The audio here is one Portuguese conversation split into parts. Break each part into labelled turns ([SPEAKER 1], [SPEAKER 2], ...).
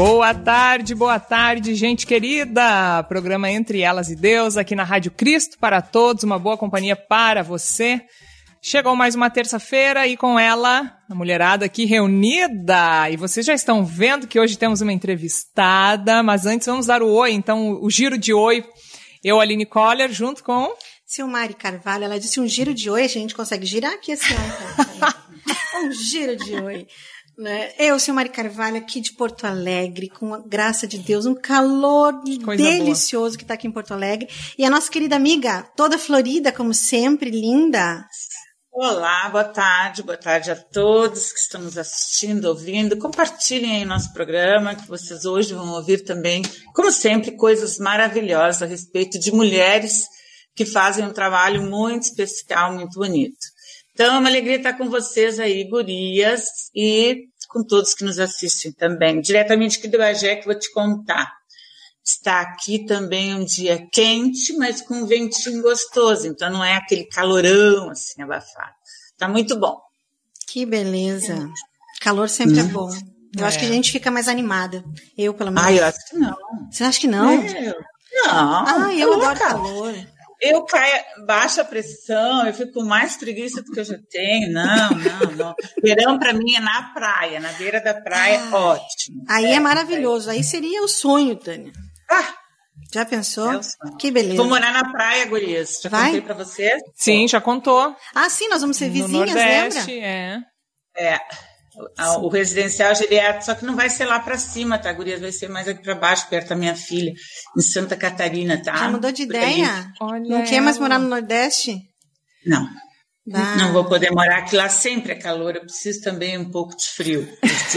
[SPEAKER 1] Boa tarde, gente querida! Programa Entre Elas e Deus, aqui na Rádio Cristo para todos, uma boa companhia para você. Chegou mais uma terça-feira e com ela, a mulherada aqui reunida. E vocês já estão vendo que hoje temos uma entrevistada, mas antes vamos dar o oi, então o giro de oi. Eu, Aline Coller, junto com...
[SPEAKER 2] Silmari Carvalho, ela disse um giro de oi, a gente consegue girar aqui assim, ó. Um giro de oi. Eu, Silmari Carvalho, aqui de Porto Alegre, com a graça de Deus, um calor delicioso boa que está aqui em Porto Alegre. E a nossa querida amiga, toda florida, como sempre, linda.
[SPEAKER 3] Olá, boa tarde a todos que estão nos assistindo, ouvindo. Compartilhem aí nosso programa, que vocês hoje vão ouvir também, como sempre, coisas maravilhosas a respeito de mulheres que fazem um trabalho muito especial, muito bonito. Então, é uma alegria estar com vocês aí, gurias, e com todos que nos assistem também. Diretamente aqui do Bagé, que vou te contar. Está aqui também um dia quente, mas com um ventinho gostoso. Então, não é aquele calorão, assim, abafado. Tá muito bom.
[SPEAKER 2] Que beleza. Calor sempre é bom. Eu acho que a gente fica mais animada. Eu, pelo menos.
[SPEAKER 3] Eu acho que não.
[SPEAKER 2] Você acha que não?
[SPEAKER 3] Não.
[SPEAKER 2] Eu adoro calor.
[SPEAKER 3] Eu caio, baixa a pressão, eu fico com mais preguiça do que eu já tenho. Não. Verão para mim é na praia, na beira da praia, ótimo.
[SPEAKER 2] Aí é maravilhoso, aí seria o sonho, Tânia. Já pensou? Que beleza.
[SPEAKER 3] Vou morar na praia, gurias. Já contei para vocês?
[SPEAKER 1] Sim, já contou.
[SPEAKER 2] Sim, nós vamos ser vizinhas,
[SPEAKER 1] no Nordeste,
[SPEAKER 2] lembra?
[SPEAKER 3] O residencial geriátrico, só que não vai ser lá pra cima, tá, gurias? Vai ser mais aqui pra baixo, perto da minha filha, em Santa Catarina, tá?
[SPEAKER 2] Já mudou de ideia? Não quer mais morar no Nordeste?
[SPEAKER 3] Não. Não vou poder morar, que lá sempre é calor, eu preciso também um pouco de frio.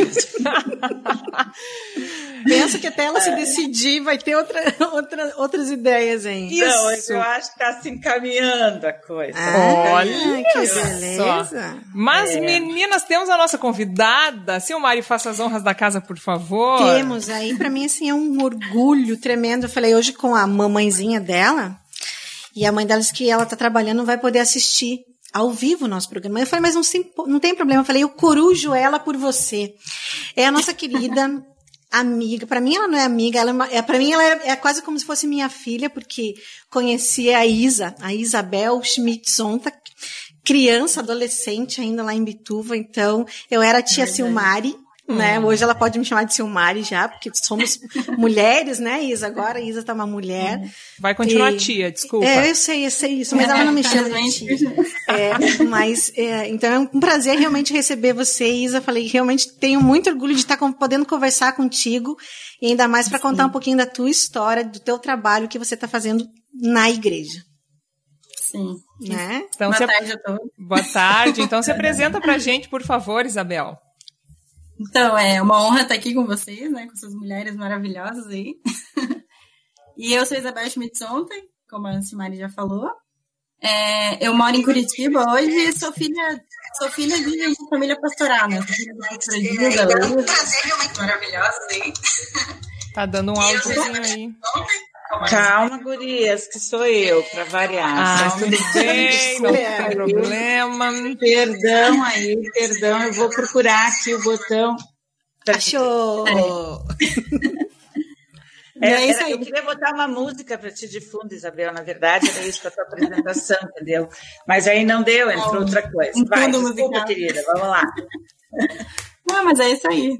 [SPEAKER 2] Penso que até ela se decidir vai ter outras ideias, hein?
[SPEAKER 3] Não, eu acho que está se encaminhando a coisa.
[SPEAKER 1] Olha,
[SPEAKER 2] que beleza.
[SPEAKER 1] Mas, meninas, temos a nossa convidada. Silmari, faça as honras da casa, por favor.
[SPEAKER 2] Temos. Aí, para mim, assim, é um orgulho tremendo. Eu falei hoje com a mamãezinha dela, e a mãe dela disse que ela está trabalhando, não vai poder assistir ao vivo o nosso programa. Eu falei, mas não tem problema. Eu falei, eu corujo ela por você. É a nossa querida amiga. Para mim, ela não é amiga. Para mim, ela é quase como se fosse minha filha, porque conheci a Isabel Schmidt-Zonta, criança, adolescente, ainda lá em Bituva. Então, eu era a tia Silmari, né? Hoje ela pode me chamar de Silmari já, porque somos mulheres, né, Isa? Agora a Isa tá uma mulher.
[SPEAKER 1] Vai continuar tia, desculpa.
[SPEAKER 2] Eu sei isso, mas ela não me chama de tia. Então é um prazer realmente receber você, Isa. Falei, realmente tenho muito orgulho de estar podendo conversar contigo, e ainda mais para contar um pouquinho da tua história, do teu trabalho que você está fazendo na igreja.
[SPEAKER 4] Sim.
[SPEAKER 2] Né?
[SPEAKER 1] Então,
[SPEAKER 4] boa tarde a todos.
[SPEAKER 1] Boa tarde. Então, se apresenta pra gente, por favor, Isabel.
[SPEAKER 4] Então, é uma honra estar aqui com vocês, né, com essas mulheres maravilhosas aí. E eu sou Isabel Schmidt-Zonta, como a Silmari já falou. Eu moro em Curitiba hoje e sou filha de uma família pastoral, né? Sou filha da pastora Gilda, maravilhosa aí.
[SPEAKER 1] Tá dando um áudiozinho aí.
[SPEAKER 3] Calma, gurias, que sou eu, para variar.
[SPEAKER 1] Tudo bem, não tem problema.
[SPEAKER 3] Perdão, eu vou procurar aqui o botão.
[SPEAKER 2] Achou!
[SPEAKER 3] Isso aí. Eu queria botar uma música para ti de fundo, Isabel, na verdade, era isso para a tua apresentação, entendeu? Mas aí não deu, entrou outra coisa. Vai, desculpa, querida, vamos lá.
[SPEAKER 4] Não, mas é isso aí.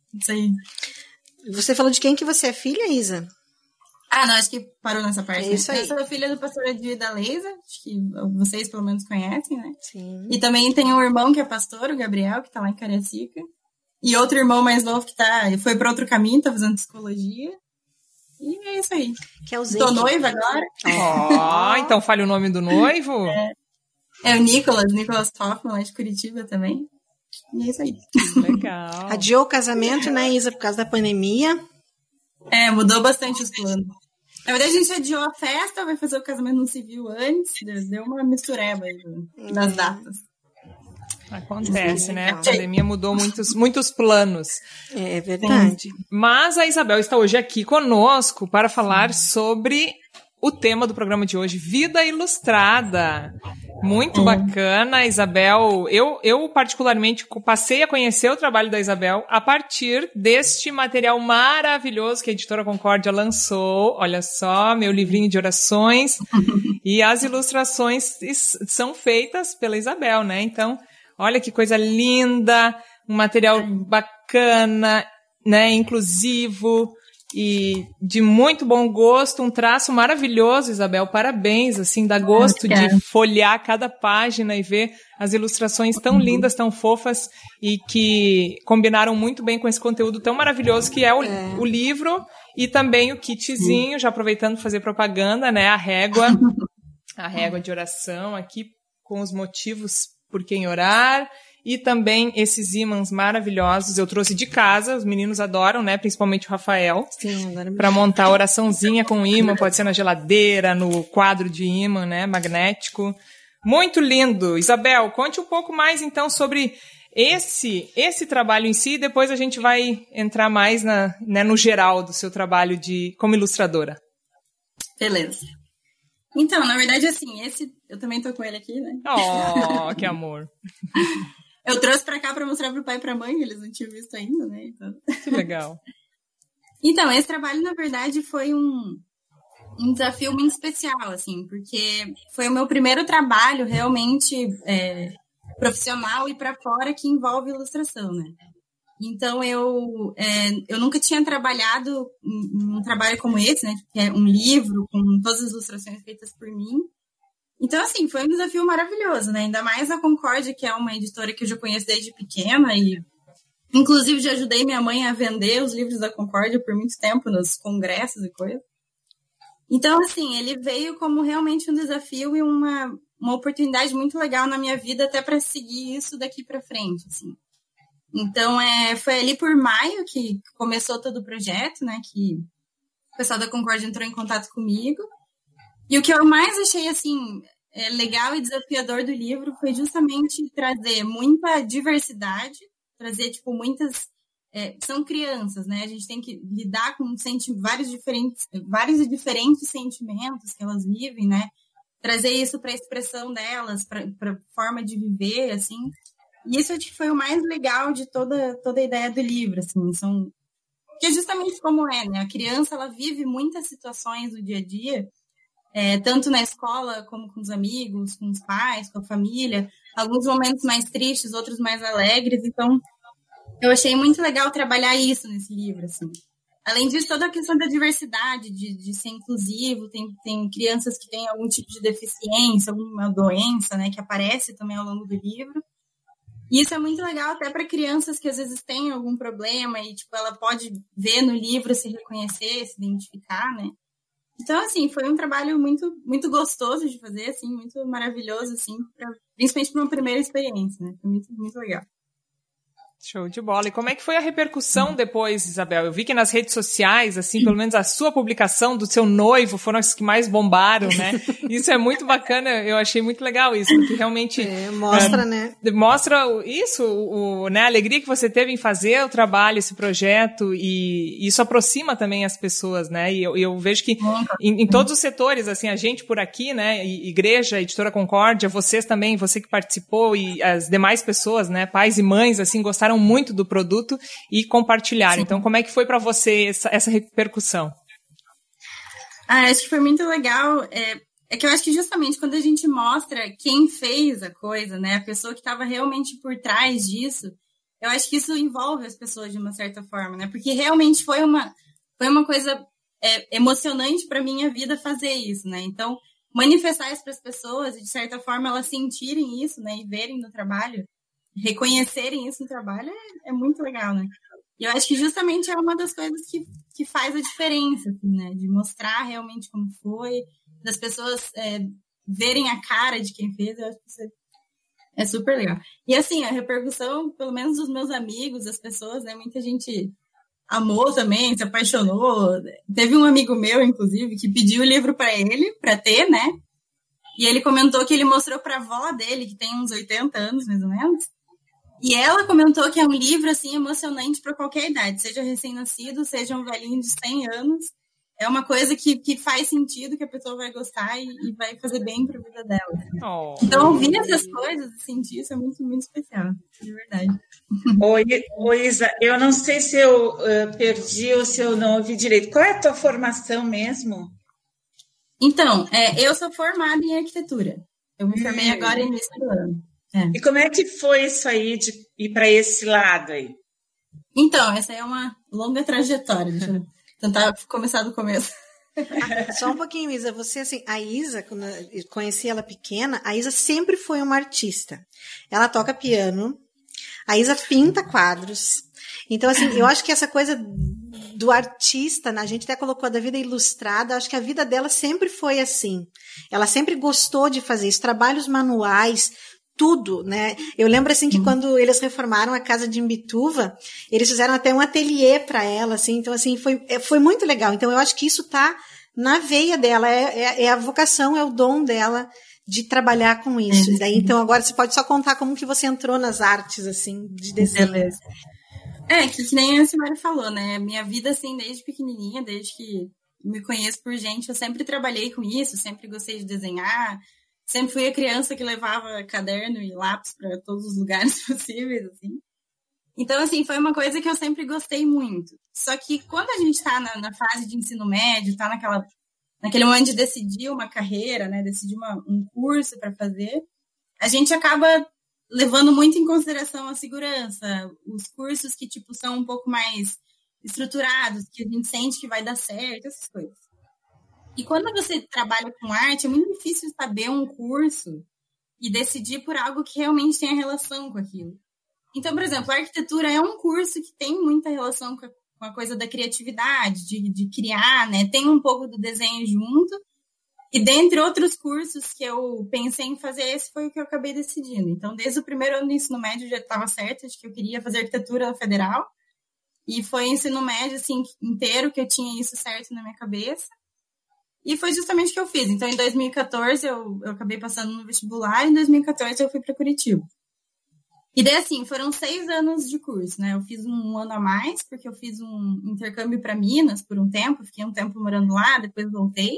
[SPEAKER 2] Você falou de quem que você é filha, Isa?
[SPEAKER 4] Não, acho que parou nessa parte.
[SPEAKER 2] É isso aí.
[SPEAKER 4] Eu sou filha do pastor Edir da Leisa, acho que vocês pelo menos conhecem, né?
[SPEAKER 2] Sim.
[SPEAKER 4] E também tem um irmão que é pastor, o Gabriel, que tá lá em Cariacica. E outro irmão mais novo que foi para outro caminho, tá fazendo psicologia. E é isso aí.
[SPEAKER 2] Que é o Zé.
[SPEAKER 4] Tô noiva agora.
[SPEAKER 1] Então fale o nome do noivo.
[SPEAKER 4] É o Nicolas Hoffman, lá de Curitiba também. E é isso aí.
[SPEAKER 1] Legal.
[SPEAKER 2] Adiou o casamento, né, Isa, por causa da pandemia.
[SPEAKER 4] Mudou bastante os planos. Na verdade, a gente adiou a festa, vai fazer o casamento no civil antes, deu uma mistureba aí nas datas.
[SPEAKER 1] Acontece, né? A pandemia mudou muitos planos.
[SPEAKER 2] É verdade.
[SPEAKER 1] Mas a Isabel está hoje aqui conosco para falar sobre o tema do programa de hoje, Vida Ilustrada. Muito bacana, Isabel. Eu particularmente passei a conhecer o trabalho da Isabel a partir deste material maravilhoso que a Editora Concórdia lançou. Olha só, meu livrinho de orações. E as ilustrações são feitas pela Isabel, né? Então, olha que coisa linda, um material bacana, né? Inclusivo. E de muito bom gosto, um traço maravilhoso, Isabel, parabéns, assim, dá gosto de folhear cada página e ver as ilustrações tão lindas, tão fofas e que combinaram muito bem com esse conteúdo tão maravilhoso que é o livro e também o kitzinho, já aproveitando fazer propaganda, né, a régua de oração aqui com os motivos por quem orar. E também esses ímãs maravilhosos, eu trouxe de casa, os meninos adoram, né? Principalmente o Rafael.
[SPEAKER 2] Sim, adoro.
[SPEAKER 1] Para montar a oraçãozinha com ímã, pode ser na geladeira, no quadro de ímã, né? Magnético. Muito lindo. Isabel, conte um pouco mais então sobre esse trabalho em si, e depois a gente vai entrar mais no geral do seu trabalho como ilustradora.
[SPEAKER 4] Beleza. Então, na verdade, assim, eu também tô com ele aqui, né?
[SPEAKER 1] Oh, que amor.
[SPEAKER 4] Eu trouxe pra cá pra mostrar pro pai e pra mãe, eles não tinham visto ainda, né? Então...
[SPEAKER 1] Que legal.
[SPEAKER 4] Então, esse trabalho, na verdade, foi um desafio muito especial, assim, porque foi o meu primeiro trabalho realmente profissional e pra fora que envolve ilustração, né? Então, eu nunca tinha trabalhado em um trabalho como esse, né? Que é um livro com todas as ilustrações feitas por mim. Então, assim, foi um desafio maravilhoso, né? Ainda mais a Concórdia, que é uma editora que eu já conheço desde pequena e, inclusive, já ajudei minha mãe a vender os livros da Concórdia por muito tempo nos congressos e coisas. Então, assim, ele veio como realmente um desafio e uma oportunidade muito legal na minha vida até para seguir isso daqui para frente, assim. Então, foi ali por maio que começou todo o projeto, né? Que o pessoal da Concórdia entrou em contato comigo. E o que eu mais achei, assim, legal e desafiador do livro foi justamente trazer muita diversidade, trazer, tipo, muitas... são crianças, né? A gente tem que lidar com vários e diferentes sentimentos que elas vivem, né? Trazer isso para a expressão delas, para a forma de viver, assim. E isso acho que foi o mais legal de toda a ideia do livro, assim. Que é justamente como né? A criança, ela vive muitas situações do dia a dia, tanto na escola como com os amigos, com os pais, com a família, alguns momentos mais tristes, outros mais alegres, então eu achei muito legal trabalhar isso nesse livro, assim. Além disso, toda a questão da diversidade, de ser inclusivo, tem crianças que têm algum tipo de deficiência, alguma doença, né, que aparece também ao longo do livro. E isso é muito legal até para crianças que às vezes têm algum problema e, tipo, ela pode ver no livro, se reconhecer, se identificar, né? Então, assim, foi um trabalho muito, muito gostoso de fazer, assim, muito maravilhoso, assim, principalmente para uma primeira experiência, né? Foi muito, muito legal.
[SPEAKER 1] Show de bola. E como é que foi a repercussão depois, Isabel? Eu vi que nas redes sociais, assim, pelo menos a sua publicação do seu noivo foram as que mais bombaram, né? Isso é muito bacana, eu achei muito legal isso, porque realmente...
[SPEAKER 2] mostra, né? Mostra
[SPEAKER 1] isso, né, a alegria que você teve em fazer o trabalho, esse projeto, e isso aproxima também as pessoas, né? E eu vejo que em todos os setores, assim, a gente por aqui, né, Igreja, Editora Concórdia, vocês também, você que participou e as demais pessoas, né, pais e mães, assim, gostaram muito do produto e compartilharam. Sim. Então, como é que foi para você essa repercussão?
[SPEAKER 4] Acho que foi muito legal. É que eu acho que justamente quando a gente mostra quem fez a coisa, né, a pessoa que estava realmente por trás disso, eu acho que isso envolve as pessoas de uma certa forma, né? Porque realmente foi uma coisa emocionante para minha vida fazer isso, né? Então, manifestar isso para as pessoas e, de certa forma, elas sentirem isso, né, e verem no trabalho, reconhecerem isso no trabalho é muito legal, né? E eu acho que justamente é uma das coisas que faz a diferença, assim, né? De mostrar realmente como foi, das pessoas verem a cara de quem fez, eu acho que isso é super legal. E assim, a repercussão, pelo menos dos meus amigos, das pessoas, né? Muita gente amou também, se apaixonou. Teve um amigo meu, inclusive, que pediu o livro para ele, para ter, né? E ele comentou que ele mostrou para a avó dele, que tem uns 80 anos, mais ou menos. E ela comentou que é um livro, assim, emocionante para qualquer idade, seja recém-nascido, seja um velhinho de 100 anos. é uma coisa que faz sentido, que a pessoa vai gostar e vai fazer bem para a vida dela.
[SPEAKER 1] Oh.
[SPEAKER 4] Então, ouvir essas coisas e sentir isso é muito, muito especial, de verdade.
[SPEAKER 3] Oi, Isa, eu não sei se eu perdi ou se eu não ouvi direito. Qual é a tua formação mesmo?
[SPEAKER 4] Então, eu sou formada em arquitetura. Eu me formei agora no início do ano.
[SPEAKER 3] E como é que foi isso aí de ir para esse lado aí?
[SPEAKER 4] Então, essa é uma longa trajetória. Deixa eu tentar começar do começo.
[SPEAKER 2] Só um pouquinho, Isa. Você, assim, a Isa, quando eu conheci ela pequena, a Isa sempre foi uma artista. Ela toca piano, a Isa pinta quadros. Então, assim, eu acho que essa coisa do artista, a gente até colocou da vida ilustrada, acho que a vida dela sempre foi assim. Ela sempre gostou de fazer isso, trabalhos manuais, tudo, né? Eu lembro, assim, que quando eles reformaram a casa de Imbituva, eles fizeram até um ateliê para ela, assim, então, assim, foi muito legal. Então, eu acho que isso tá na veia dela, é a vocação, é o dom dela de trabalhar com isso. E daí, então, agora você pode só contar como que você entrou nas artes, assim, de desenho.
[SPEAKER 4] Beleza. Que nem a Simara falou, né? Minha vida, assim, desde pequenininha, desde que me conheço por gente, eu sempre trabalhei com isso, sempre gostei de desenhar, sempre fui a criança que levava caderno e lápis para todos os lugares possíveis, assim. Então, assim, foi uma coisa que eu sempre gostei muito. Só que quando a gente está na fase de ensino médio, está naquele momento de decidir uma carreira, né? Decidir um curso para fazer, a gente acaba levando muito em consideração a segurança, os cursos que, tipo, são um pouco mais estruturados, que a gente sente que vai dar certo, essas coisas. E quando você trabalha com arte, é muito difícil saber um curso e decidir por algo que realmente tenha relação com aquilo. Então, por exemplo, a arquitetura é um curso que tem muita relação com a coisa da criatividade, de criar, né? Tem um pouco do desenho junto. E dentre outros cursos que eu pensei em fazer, esse foi o que eu acabei decidindo. Então, desde o primeiro ano do ensino médio já estava certo de que eu queria fazer arquitetura na Federal. E foi ensino médio, assim, inteiro que eu tinha isso certo na minha cabeça. E foi justamente o que eu fiz. Então, em 2014, eu acabei passando no vestibular. E em 2014, eu fui para Curitiba. E daí, assim, foram 6 anos de curso, né? Eu fiz um ano a mais, porque eu fiz um intercâmbio para Minas por um tempo. Fiquei um tempo morando lá, depois voltei.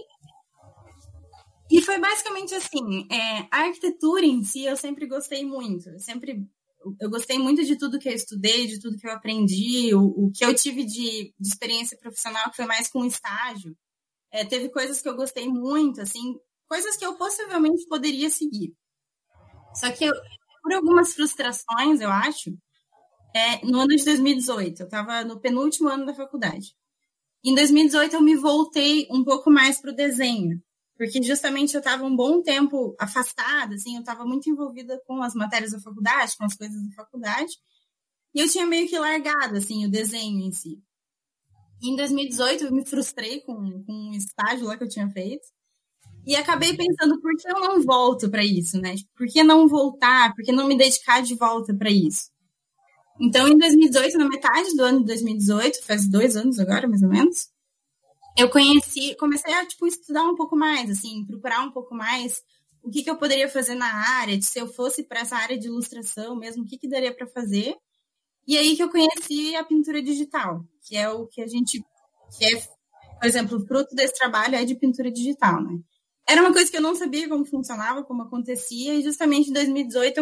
[SPEAKER 4] E foi basicamente assim, a arquitetura em si eu sempre gostei muito. Eu gostei muito de tudo que eu estudei, de tudo que eu aprendi, o que eu tive de experiência profissional, que foi mais com estágio. Teve coisas que eu gostei muito, assim, coisas que eu possivelmente poderia seguir. Só que por algumas frustrações, eu acho, no ano de 2018, eu estava no penúltimo ano da faculdade. Em 2018 eu me voltei um pouco mais para o desenho. Porque justamente eu estava um bom tempo afastada, assim, eu estava muito envolvida com as matérias da faculdade, com as coisas da faculdade, e eu tinha meio que largado, assim, o desenho em si. E em 2018 eu me frustrei com um estágio lá que eu tinha feito, e acabei pensando, por que eu não volto para isso, né? Por que não voltar? Por que não me dedicar de volta para isso? Então, em 2018, na metade do ano de 2018, faz 2 anos agora, mais ou menos, eu comecei a, tipo, estudar um pouco mais, assim, procurar um pouco mais o que eu poderia fazer na área, se eu fosse para essa área de ilustração mesmo, o que daria para fazer. E aí que eu conheci a pintura digital, que é o que por exemplo, o fruto desse trabalho é de pintura digital, né? Era uma coisa que eu não sabia como funcionava, como acontecia, e justamente em 2018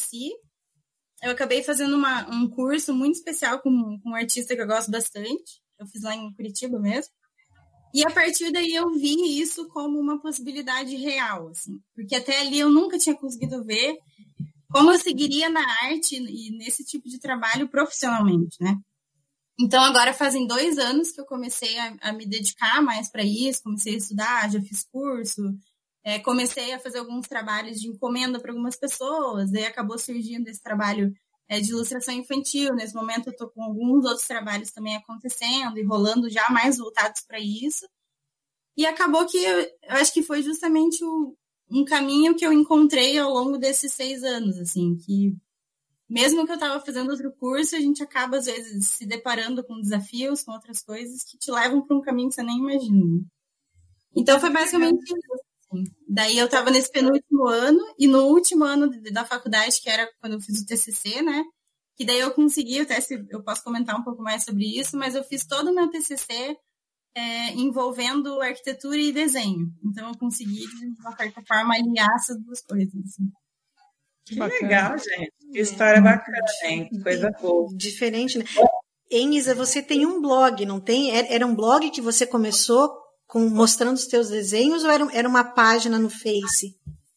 [SPEAKER 4] eu acabei fazendo um curso muito especial com um artista que eu gosto bastante, eu fiz lá em Curitiba mesmo. E a partir daí eu vi isso como uma possibilidade real, assim, porque até ali eu nunca tinha conseguido ver como eu seguiria na arte e nesse tipo de trabalho profissionalmente, né? Então agora fazem 2 anos que eu comecei a me dedicar mais para isso, comecei a estudar, já fiz curso, comecei a fazer alguns trabalhos de encomenda para algumas pessoas, e acabou surgindo esse trabalho de ilustração infantil. Nesse momento eu estou com alguns outros trabalhos também acontecendo e rolando já mais voltados para isso. E acabou que eu acho que foi justamente um caminho que eu encontrei ao longo desses 6 anos, assim, que mesmo que eu estava fazendo outro curso, a gente acaba, às vezes, se deparando com desafios, com outras coisas que te levam para um caminho que você nem imagina. Então foi basicamente isso. Daí eu estava nesse penúltimo ano, e no último ano da faculdade, que era quando eu fiz o TCC, né? Que daí eu consegui, até se eu posso comentar um pouco mais sobre isso, mas eu fiz todo o meu TCC envolvendo arquitetura e desenho. Então, eu consegui, de uma certa forma, alinhar essas duas coisas. Assim.
[SPEAKER 3] Que legal, gente. Que história bacana, hein? Que coisa boa.
[SPEAKER 2] Diferente, né? Isa, você tem um blog, não tem? Era um blog que você começou mostrando os teus desenhos ou era uma página no Face?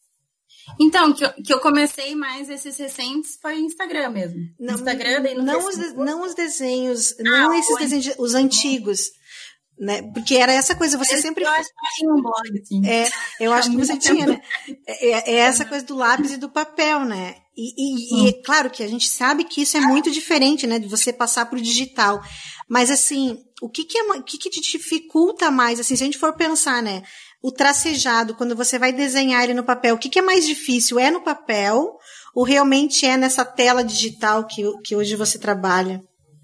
[SPEAKER 4] Então, que eu comecei mais esses recentes foi Instagram mesmo.
[SPEAKER 2] Não,
[SPEAKER 4] Instagram, daí no
[SPEAKER 2] não os desenhos, não esses desenhos, os antigos. Né? Porque era essa coisa, você sempre...
[SPEAKER 4] Eu acho que tinha um blog, assim.
[SPEAKER 2] Eu acho que você tinha, né? É essa coisa do lápis e do papel, né? E é claro que a gente sabe que isso é muito diferente, né? De você passar pro digital. Mas, assim, o que te dificulta mais, assim, se a gente for pensar, né? O tracejado, quando você vai desenhar ele no papel, o que é mais difícil? É no papel ou realmente é nessa tela digital que hoje você trabalha?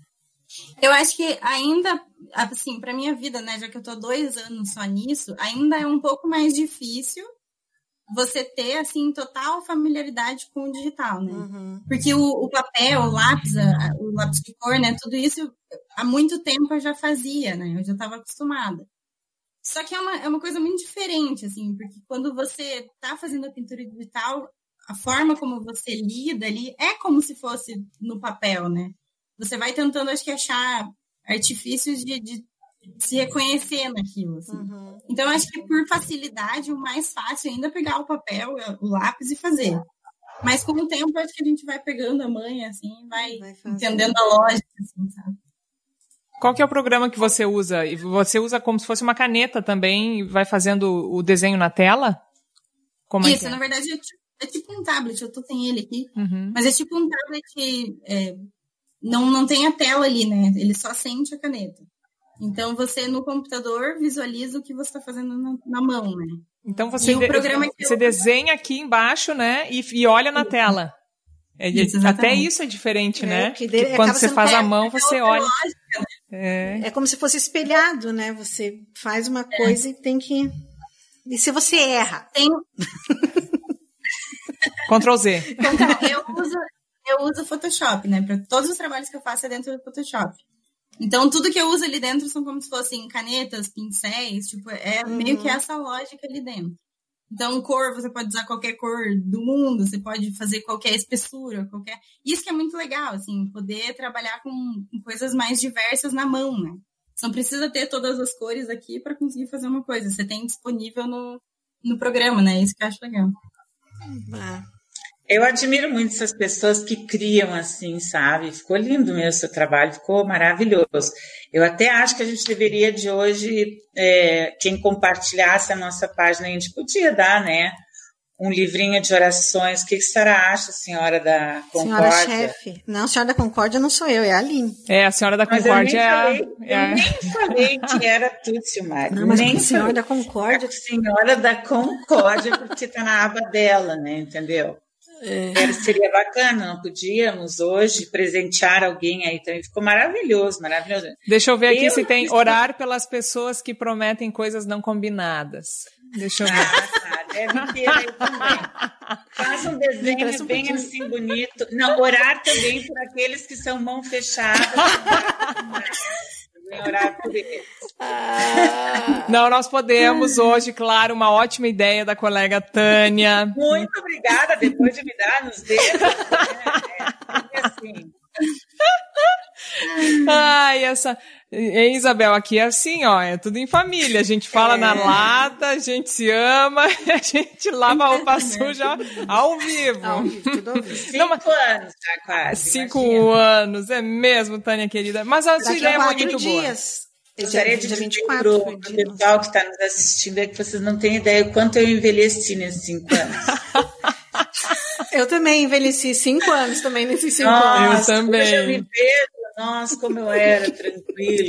[SPEAKER 4] Eu acho que ainda, assim, pra minha vida, né, já que eu tô 2 anos só nisso, ainda é um pouco mais difícil você ter, assim, total familiaridade com o digital, né? Uhum. Porque o papel, o lápis de cor, né, tudo isso, há muito tempo eu já fazia, né? Eu já estava acostumada. Só que é uma coisa muito diferente, assim, porque quando você tá fazendo a pintura digital, a forma como você lida ali é como se fosse no papel, né? Você vai tentando, acho que, achar artifícios de se reconhecer naquilo, assim. Uhum. Então, acho que por facilidade, o mais fácil é ainda pegar o papel, o lápis e fazer. Mas com o tempo, acho que a gente vai pegando a manha, assim, vai entendendo a lógica, assim, sabe?
[SPEAKER 1] Qual que é o programa que você usa? E você usa como se fosse uma caneta também e vai fazendo o desenho na tela? Como
[SPEAKER 4] isso, na verdade, é tipo um tablet. Eu tenho ele aqui. Uhum. Mas é tipo um tablet... Não tem a tela ali, né? Ele só sente a caneta. Então, você, no computador, visualiza o que você está fazendo na mão, né?
[SPEAKER 1] Então, você desenha aqui embaixo, né? E olha na tela. Até isso é diferente, né? Porque quando você faz a mão, você olha.
[SPEAKER 2] É como se fosse espelhado, né? Você faz uma coisa e tem que... E se você erra?
[SPEAKER 1] Ctrl Z.
[SPEAKER 4] Eu uso Photoshop, né? Para todos os trabalhos que eu faço é dentro do Photoshop. Então, tudo que eu uso ali dentro são como se fossem canetas, pincéis, tipo, meio que essa lógica ali dentro. Então, cor, você pode usar qualquer cor do mundo, você pode fazer qualquer espessura, qualquer... Isso que é muito legal, assim, poder trabalhar com coisas mais diversas na mão, né? Você não precisa ter todas as cores aqui para conseguir fazer uma coisa. Você tem disponível no programa, né? Isso que eu acho legal.
[SPEAKER 3] Eu admiro muito essas pessoas que criam assim, sabe? Ficou lindo mesmo o seu trabalho, ficou maravilhoso. Eu até acho que a gente deveria de hoje, quem compartilhasse a nossa página, a gente podia dar, né? Um livrinho de orações. O que a senhora acha, senhora da Concórdia?
[SPEAKER 2] Senhora chefe. Não, a senhora da Concórdia não sou eu, é a Aline.
[SPEAKER 1] A senhora da Concórdia
[SPEAKER 3] eu nem falei que era tu, Silmar.
[SPEAKER 2] Não, mas nem senhora da Concórdia.
[SPEAKER 3] Senhora da Concórdia, porque está na aba dela, né? Entendeu? Seria bacana, não podíamos hoje presentear alguém aí também. Ficou maravilhoso, maravilhoso.
[SPEAKER 1] Deixa eu ver aqui se tem orar pelas pessoas que prometem coisas não combinadas. Deixa eu ver.
[SPEAKER 3] Tá, deve ter aí também. Faça um desenho bem assim bonito. Não, orar também por aqueles que são mão fechada. Orar por eles.
[SPEAKER 1] Não, nós podemos hoje, claro, uma ótima ideia da colega Tânia.
[SPEAKER 3] Muito obrigada, depois de me dar nos dedos. Assim.
[SPEAKER 1] Isabel, aqui é assim, ó, é tudo em família. A gente fala na lata, a gente se ama, a gente lava a roupa suja ao vivo.
[SPEAKER 2] Tudo ao vivo.
[SPEAKER 3] 5 anos, tá quase.
[SPEAKER 1] 5 anos, é mesmo, Tânia querida. Mas a sua ideia é muito boa.
[SPEAKER 3] Gostaria de dizer para o pessoal que está nos assistindo que vocês não têm ideia do quanto eu envelheci nesses 5 anos.
[SPEAKER 2] Eu também envelheci 5 anos também nesses 5 anos.
[SPEAKER 1] Eu também.
[SPEAKER 3] Hoje eu me vejo, nossa, como eu era tranquila.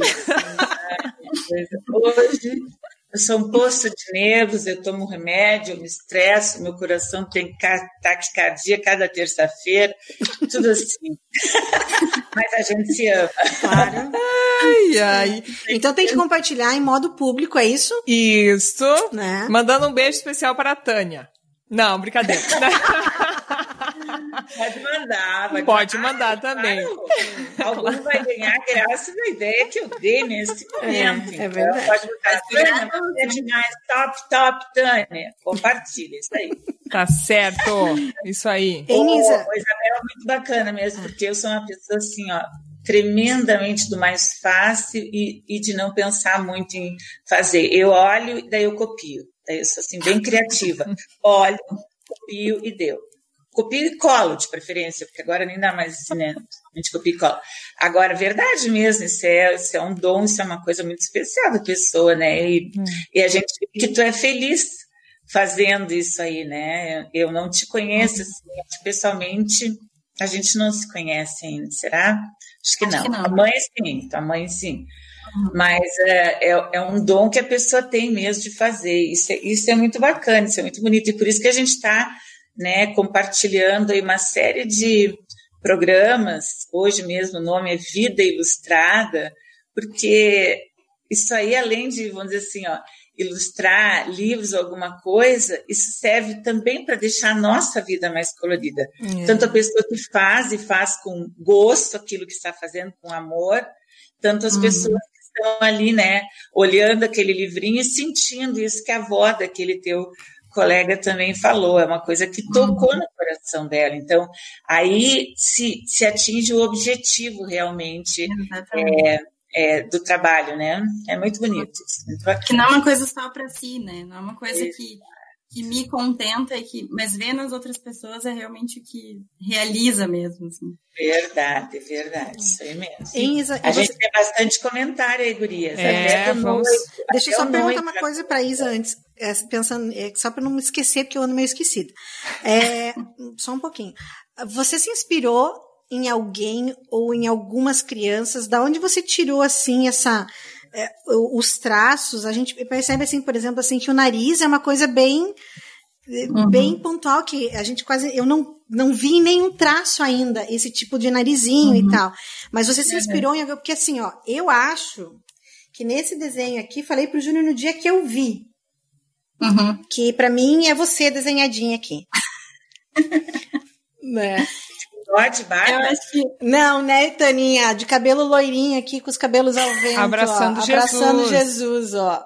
[SPEAKER 3] Hoje eu sou um poço de nervos, eu tomo remédio, eu me estresso, meu coração tem taquicardia cada terça-feira, tudo assim. Mas a gente se ama.
[SPEAKER 2] Claro. Ai. Então tem que compartilhar em modo público, é isso?
[SPEAKER 1] Isso.
[SPEAKER 2] Né?
[SPEAKER 1] Mandando um beijo especial para a Tânia. Não, brincadeira.
[SPEAKER 3] Pode mandar.
[SPEAKER 1] Pode mandar também.
[SPEAKER 3] Claro, algum vai ganhar graças à ideia que eu dei nesse momento.
[SPEAKER 2] É verdade.
[SPEAKER 3] Então, pode botar. Tânia, você é demais. Top, Tânia. Compartilha isso aí.
[SPEAKER 1] Tá certo. Isso aí.
[SPEAKER 3] Isabel, é muito bacana mesmo, porque eu sou uma pessoa assim, ó, tremendamente do mais fácil e de não pensar muito em fazer. Eu olho e daí eu copio. Daí eu sou assim, bem criativa. Olho, copio e deu. Copio e colo, de preferência, porque agora nem dá mais assim, né? A gente copia e cola. Agora, verdade mesmo, isso é um dom, isso é uma coisa muito especial da pessoa, né? E a gente vê que tu é feliz fazendo isso aí, né? Eu não te conheço, assim, pessoalmente, a gente não se conhece ainda, será? Acho que não. A mãe sim. Mas é um dom que a pessoa tem mesmo de fazer. Isso é muito bacana, isso é muito bonito. E por isso que a gente está, né, compartilhando aí uma série de programas. Hoje mesmo o nome é Vida Ilustrada, porque isso aí, além de, vamos dizer assim, ó, ilustrar livros ou alguma coisa, isso serve também para deixar a nossa vida mais colorida. Tanto a pessoa que faz e faz com gosto aquilo que está fazendo, com amor, tanto as pessoas que estão ali, né, olhando aquele livrinho e sentindo isso que a avó daquele teu colega também falou, é uma coisa que tocou no coração dela. Então, aí se atinge o objetivo realmente do trabalho, né? É muito bonito.
[SPEAKER 4] Que não é uma coisa só para si, né? Não é uma coisa que me contenta, mas ver nas outras pessoas é realmente o que realiza mesmo. Assim.
[SPEAKER 3] Verdade. Isso aí mesmo. A gente tem bastante comentário aí, gurias.
[SPEAKER 2] Deixa eu só perguntar uma coisa para a Isa antes, pensando, só para não me esquecer, porque eu ando meio esquecida. Só um pouquinho. Você se inspirou em alguém ou em algumas crianças? Da onde você tirou, assim, os traços? A gente percebe, assim, por exemplo, assim, que o nariz é uma coisa bem pontual, que a gente eu não vi nenhum traço ainda, esse tipo de narizinho e tal. Mas você se inspirou em alguém, porque assim, ó, eu acho que nesse desenho aqui, falei pro Júnior no dia que eu vi, que pra mim é você desenhadinha aqui. Né?
[SPEAKER 3] De barba?
[SPEAKER 4] Eu acho que...
[SPEAKER 2] Não, né, Taninha? De cabelo loirinho aqui, com os cabelos ao vento.
[SPEAKER 1] Abraçando Jesus.
[SPEAKER 2] Abraçando Jesus, ó.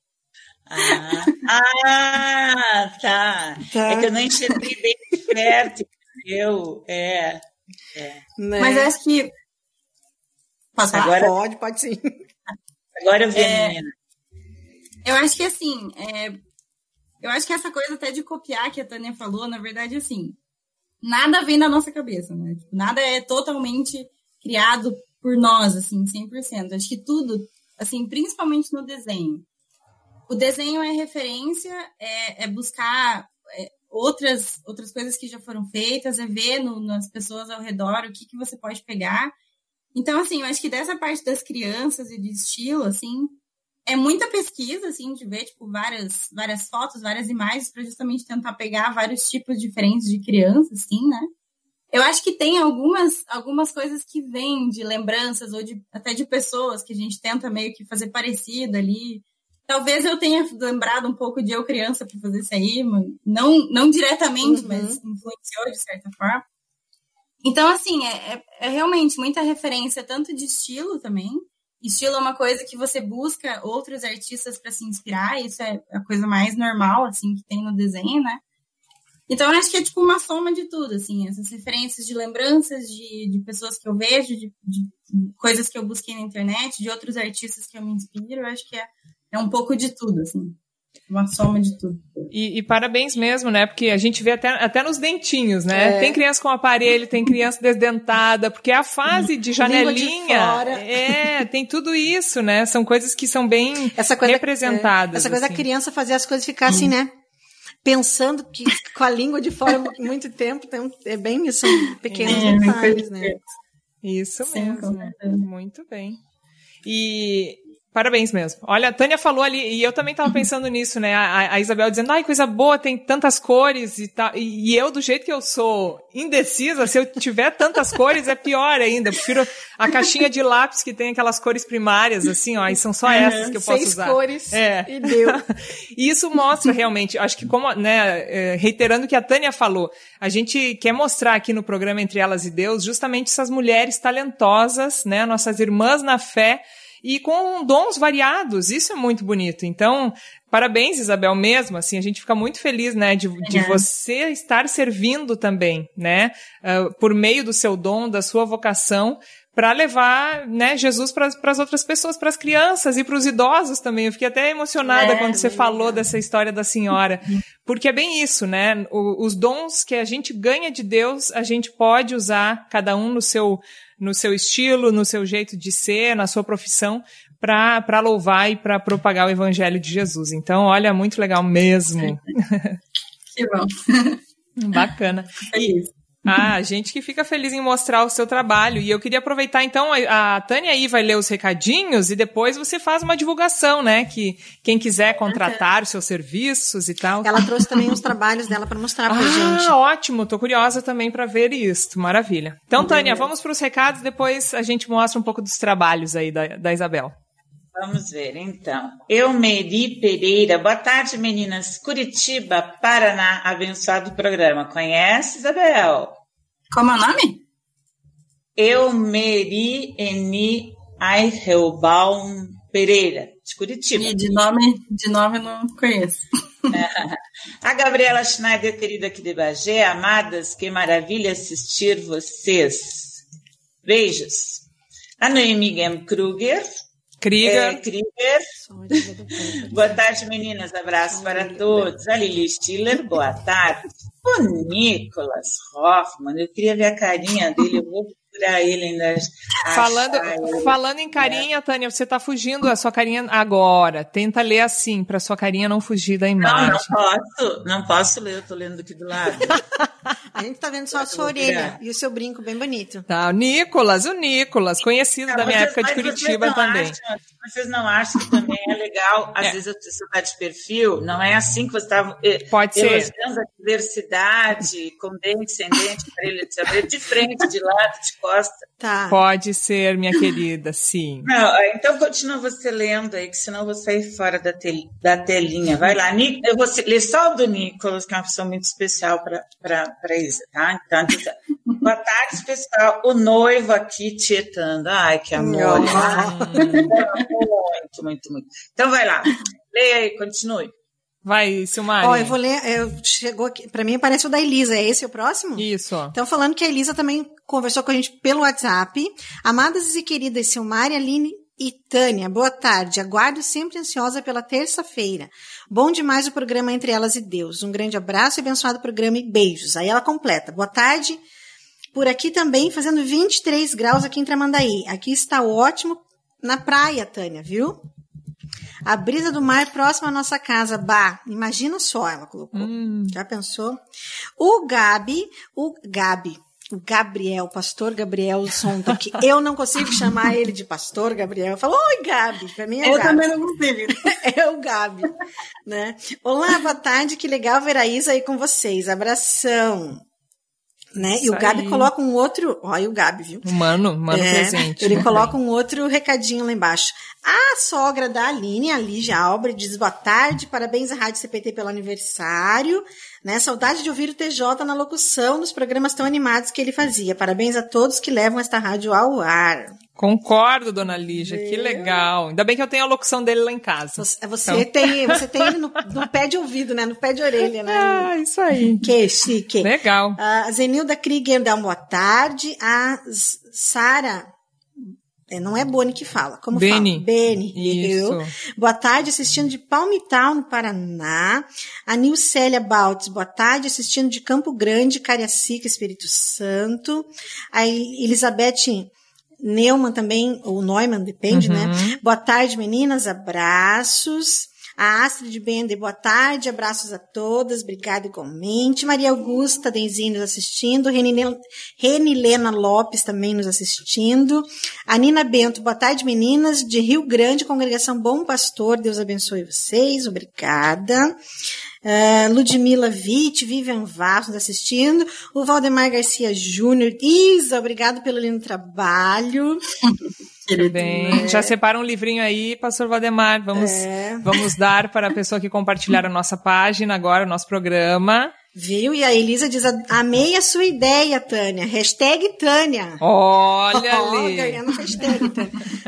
[SPEAKER 3] Tá. É que eu não enxerguei bem de perto. Né?
[SPEAKER 4] Mas eu acho que...
[SPEAKER 3] Agora...
[SPEAKER 2] Pode sim.
[SPEAKER 3] Agora eu vi a menina.
[SPEAKER 4] Eu acho que, assim, eu acho que essa coisa até de copiar que a Tânia falou, na verdade, assim, nada vem da nossa cabeça, né? Nada é totalmente criado por nós, assim, 100%. Acho que tudo, assim, principalmente no desenho. O desenho é referência, é buscar outras coisas que já foram feitas, é ver nas pessoas ao redor o que você pode pegar. Então, assim, eu acho que dessa parte das crianças e de estilo, assim, é muita pesquisa, assim, de ver, tipo, várias fotos, várias imagens para justamente tentar pegar vários tipos diferentes de crianças, assim, né? Eu acho que tem algumas coisas que vêm de lembranças ou até de pessoas que a gente tenta meio que fazer parecido ali. Talvez eu tenha lembrado um pouco de eu criança para fazer isso aí, não diretamente, mas influenciou de certa forma. Então, assim, é realmente muita referência, tanto de estilo também. Estilo é uma coisa que você busca outros artistas para se inspirar, isso é a coisa mais normal, assim, que tem no desenho, né? Então, eu acho que é tipo uma soma de tudo, assim, essas referências de lembranças de pessoas que eu vejo, de coisas que eu busquei na internet, de outros artistas que eu me inspiro, eu acho que é um pouco de tudo, assim. Uma soma de tudo.
[SPEAKER 1] E parabéns mesmo, né? Porque a gente vê até nos dentinhos, né? Tem criança com aparelho, tem criança desdentada, porque é a fase de janelinha. Tem tudo isso, né? São coisas que são bem representadas.
[SPEAKER 2] Essa coisa da criança fazer as coisas ficar assim, né? Pensando que com a língua de fora muito tempo, então é bem isso, são pequenos detalhes, né?
[SPEAKER 1] Isso mesmo. Muito bem. E Parabéns mesmo. Olha, a Tânia falou ali, e eu também tava pensando nisso, né? A Isabel dizendo, ai, coisa boa, tem tantas cores e tal. E eu, do jeito que eu sou indecisa, se eu tiver tantas cores, é pior ainda. Eu prefiro a caixinha de lápis que tem aquelas cores primárias, assim, ó, e são só essas que eu posso usar.
[SPEAKER 2] 6 cores e deu.
[SPEAKER 1] E isso mostra realmente, acho que como, né, reiterando o que a Tânia falou, a gente quer mostrar aqui no programa Entre Elas e Deus justamente essas mulheres talentosas, né, nossas irmãs na fé, e com dons variados, isso é muito bonito. Então, parabéns, Isabel, mesmo, assim, a gente fica muito feliz, né, de você estar servindo também, né, por meio do seu dom, da sua vocação, para levar, né, Jesus para as outras pessoas, para as crianças e para os idosos também. Eu fiquei até emocionada quando você falou dessa história da senhora, porque é bem isso, né, os dons que a gente ganha de Deus, a gente pode usar, cada um no seu estilo, no seu jeito de ser, na sua profissão, para louvar e para propagar o evangelho de Jesus. Então, olha, muito legal mesmo.
[SPEAKER 4] Que bom.
[SPEAKER 1] Bacana. A gente que fica feliz em mostrar o seu trabalho. E eu queria aproveitar, então, a Tânia aí vai ler os recadinhos e depois você faz uma divulgação, né? Que quem quiser contratar os seus serviços e tal.
[SPEAKER 2] Ela trouxe também os trabalhos dela para mostrar pra gente.
[SPEAKER 1] Ótimo. Tô curiosa também para ver isso. Maravilha. Então, Tânia, vamos para os recados, depois a gente mostra um pouco dos trabalhos aí da Isabel.
[SPEAKER 3] Vamos ver, então. Eumeri Pereira. Boa tarde, meninas. Curitiba, Paraná. Abençoado programa. Conhece, Isabel?
[SPEAKER 4] Como é o nome?
[SPEAKER 3] Eumeri Eni Eichelbaum Pereira, de Curitiba.
[SPEAKER 4] E de nome eu não conheço.
[SPEAKER 3] A Gabriela Schneider, querida aqui de Bagé. Amadas, que maravilha assistir vocês. Beijos. A Noemi Gem Krieger. Boa tarde, meninas. Abraço para todos. A Lili Stiller, boa tarde. O Nicolas Hoffman, eu queria ver a carinha dele, eu vou procurar ele ainda.
[SPEAKER 1] Falando em carinha, Tânia, você tá fugindo a sua carinha agora. Tenta ler assim, pra sua carinha não fugir da imagem.
[SPEAKER 3] Não posso ler, eu tô lendo aqui do lado.
[SPEAKER 2] A gente tá vendo só a sua orelha e o seu brinco bem bonito.
[SPEAKER 1] Tá, o Nicolas, conhecido da minha época de Curitiba também.
[SPEAKER 3] Vocês não acham que também é legal, às vezes você tá de perfil, não é assim que você tá elogiando a diversidade, condescendente, de frente, de lado, de costa.
[SPEAKER 2] Tá.
[SPEAKER 1] Pode ser, minha querida, sim.
[SPEAKER 3] Não, então continua você lendo aí, que senão eu vou sair fora da telinha. Vai lá, eu vou ler só o do Nicolas, que é uma pessoa muito especial para Isa, tá? Então, boa tarde, pessoal. O noivo aqui tietando. Ai, que amor. Muito. Então vai lá. Leia aí, continue.
[SPEAKER 1] Vai, Silmari.
[SPEAKER 2] Eu vou ler, chegou aqui, pra mim aparece o da Elisa, é esse o próximo?
[SPEAKER 1] Isso.
[SPEAKER 2] Então, falando que a Elisa também conversou com a gente pelo WhatsApp. Amadas e queridas Silmari, Aline e Tânia, boa tarde. Aguardo sempre ansiosa pela terça-feira. Bom demais o programa Entre Elas e Deus. Um grande abraço e abençoado programa e beijos. Aí ela completa. Boa tarde. Por aqui também, fazendo 23 graus aqui em Tramandaí. Aqui está ótimo na praia, Tânia, viu? A brisa do mar próxima à nossa casa. Bah, imagina só, ela colocou. Já pensou? O Gabriel, pastor Gabriel Sonta, que eu não consigo chamar ele de pastor Gabriel. Falou, oi, Gabi. Pra mim é
[SPEAKER 4] eu
[SPEAKER 2] Gabi.
[SPEAKER 4] Também não consigo.
[SPEAKER 2] É o Gabi, né? Olá, boa tarde, que legal ver a Isa aí com vocês. Abração. Né? E o Gabi aí coloca um outro... Olha o Gabi, viu?
[SPEAKER 1] Mano presente.
[SPEAKER 2] Ele coloca um outro recadinho lá embaixo. A sogra da Aline, a Lígia Albrecht, diz boa tarde, parabéns à Rádio CPT pelo aniversário. Né? Saudade de ouvir o TJ na locução nos programas tão animados que ele fazia. Parabéns a todos que levam esta rádio ao ar.
[SPEAKER 1] Concordo, dona Lígia, que legal. Ainda bem que eu tenho a locução dele lá em casa.
[SPEAKER 2] Você tem ele no pé de ouvido, né? No pé de orelha, né?
[SPEAKER 1] Ah, isso aí.
[SPEAKER 2] Que chique.
[SPEAKER 1] Legal.
[SPEAKER 2] A Zenilda Krieger dá uma boa tarde. A Sara... não é Boni que fala. Como
[SPEAKER 1] Beni.
[SPEAKER 2] fala? Beni.
[SPEAKER 1] Isso.
[SPEAKER 2] Boa tarde, assistindo de Palmital, no Paraná. A Nilcélia Baltz, boa tarde, assistindo de Campo Grande, Cariacica, Espírito Santo. A Elizabeth Neumann também, ou Neumann, depende, né? Boa tarde, meninas, abraços. A Astrid Bender, boa tarde, abraços a todas, obrigada igualmente. Maria Augusta Denzinho nos assistindo, Renilena Lopes também nos assistindo. A Nina Bento, boa tarde meninas, de Rio Grande, Congregação Bom Pastor, Deus abençoe vocês, obrigada. Ludmila Witt, Vivian Vaz nos assistindo, o Valdemar Garcia Júnior, Isa, obrigado pelo lindo trabalho.
[SPEAKER 1] Tudo bem. Já separa um livrinho aí, pastor Valdemar. Vamos dar para a pessoa que compartilhar a nossa página agora, o nosso programa.
[SPEAKER 2] Viu? E a Elisa diz, amei a sua ideia, Tânia. Hashtag Tânia.
[SPEAKER 1] Olha ali.
[SPEAKER 2] Ganhando hashtag, Tânia.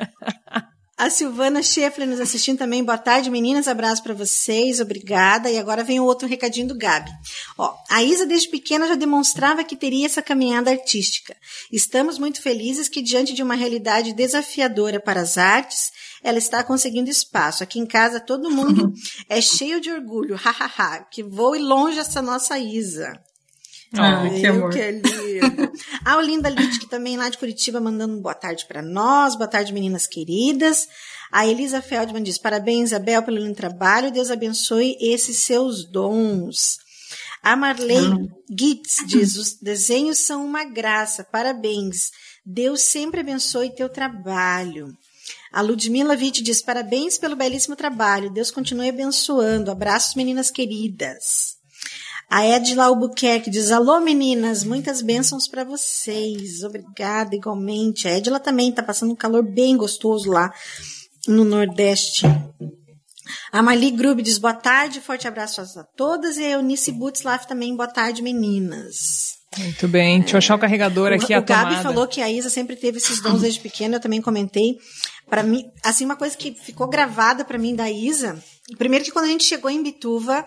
[SPEAKER 2] A Silvana Scheffler nos assistindo também. Boa tarde, meninas. Abraço para vocês. Obrigada. E agora vem o outro recadinho do Gabi. A Isa, desde pequena, já demonstrava que teria essa caminhada artística. Estamos muito felizes que, diante de uma realidade desafiadora para as artes, ela está conseguindo espaço. Aqui em casa, todo mundo é cheio de orgulho. Hahaha. Que voe longe essa nossa Isa.
[SPEAKER 4] Que amor.
[SPEAKER 2] Que lindo. A Olinda Litt, também lá de Curitiba, mandando boa tarde para nós. Boa tarde, meninas queridas. A Elisa Feldman diz, parabéns, Isabel, pelo lindo trabalho. Deus abençoe esses seus dons. A Marley Gitz diz, os desenhos são uma graça. Parabéns. Deus sempre abençoe teu trabalho. A Ludmila Witt diz, parabéns pelo belíssimo trabalho. Deus continue abençoando. Abraços, meninas queridas. A Edila Albuquerque diz, alô meninas, muitas bênçãos para vocês, obrigada igualmente. A Edila também está passando um calor bem gostoso lá no Nordeste. A Marli Grube diz, boa tarde, forte abraço a todas. E a Eunice Butzlaff também, boa tarde meninas.
[SPEAKER 1] Muito bem, deixa eu achar o carregador aqui, a tomada.
[SPEAKER 2] O Gabi falou que a Isa sempre teve esses dons desde pequena, eu também comentei. Para mim, assim, uma coisa que ficou gravada para mim da Isa, primeiro que quando a gente chegou em Bituva,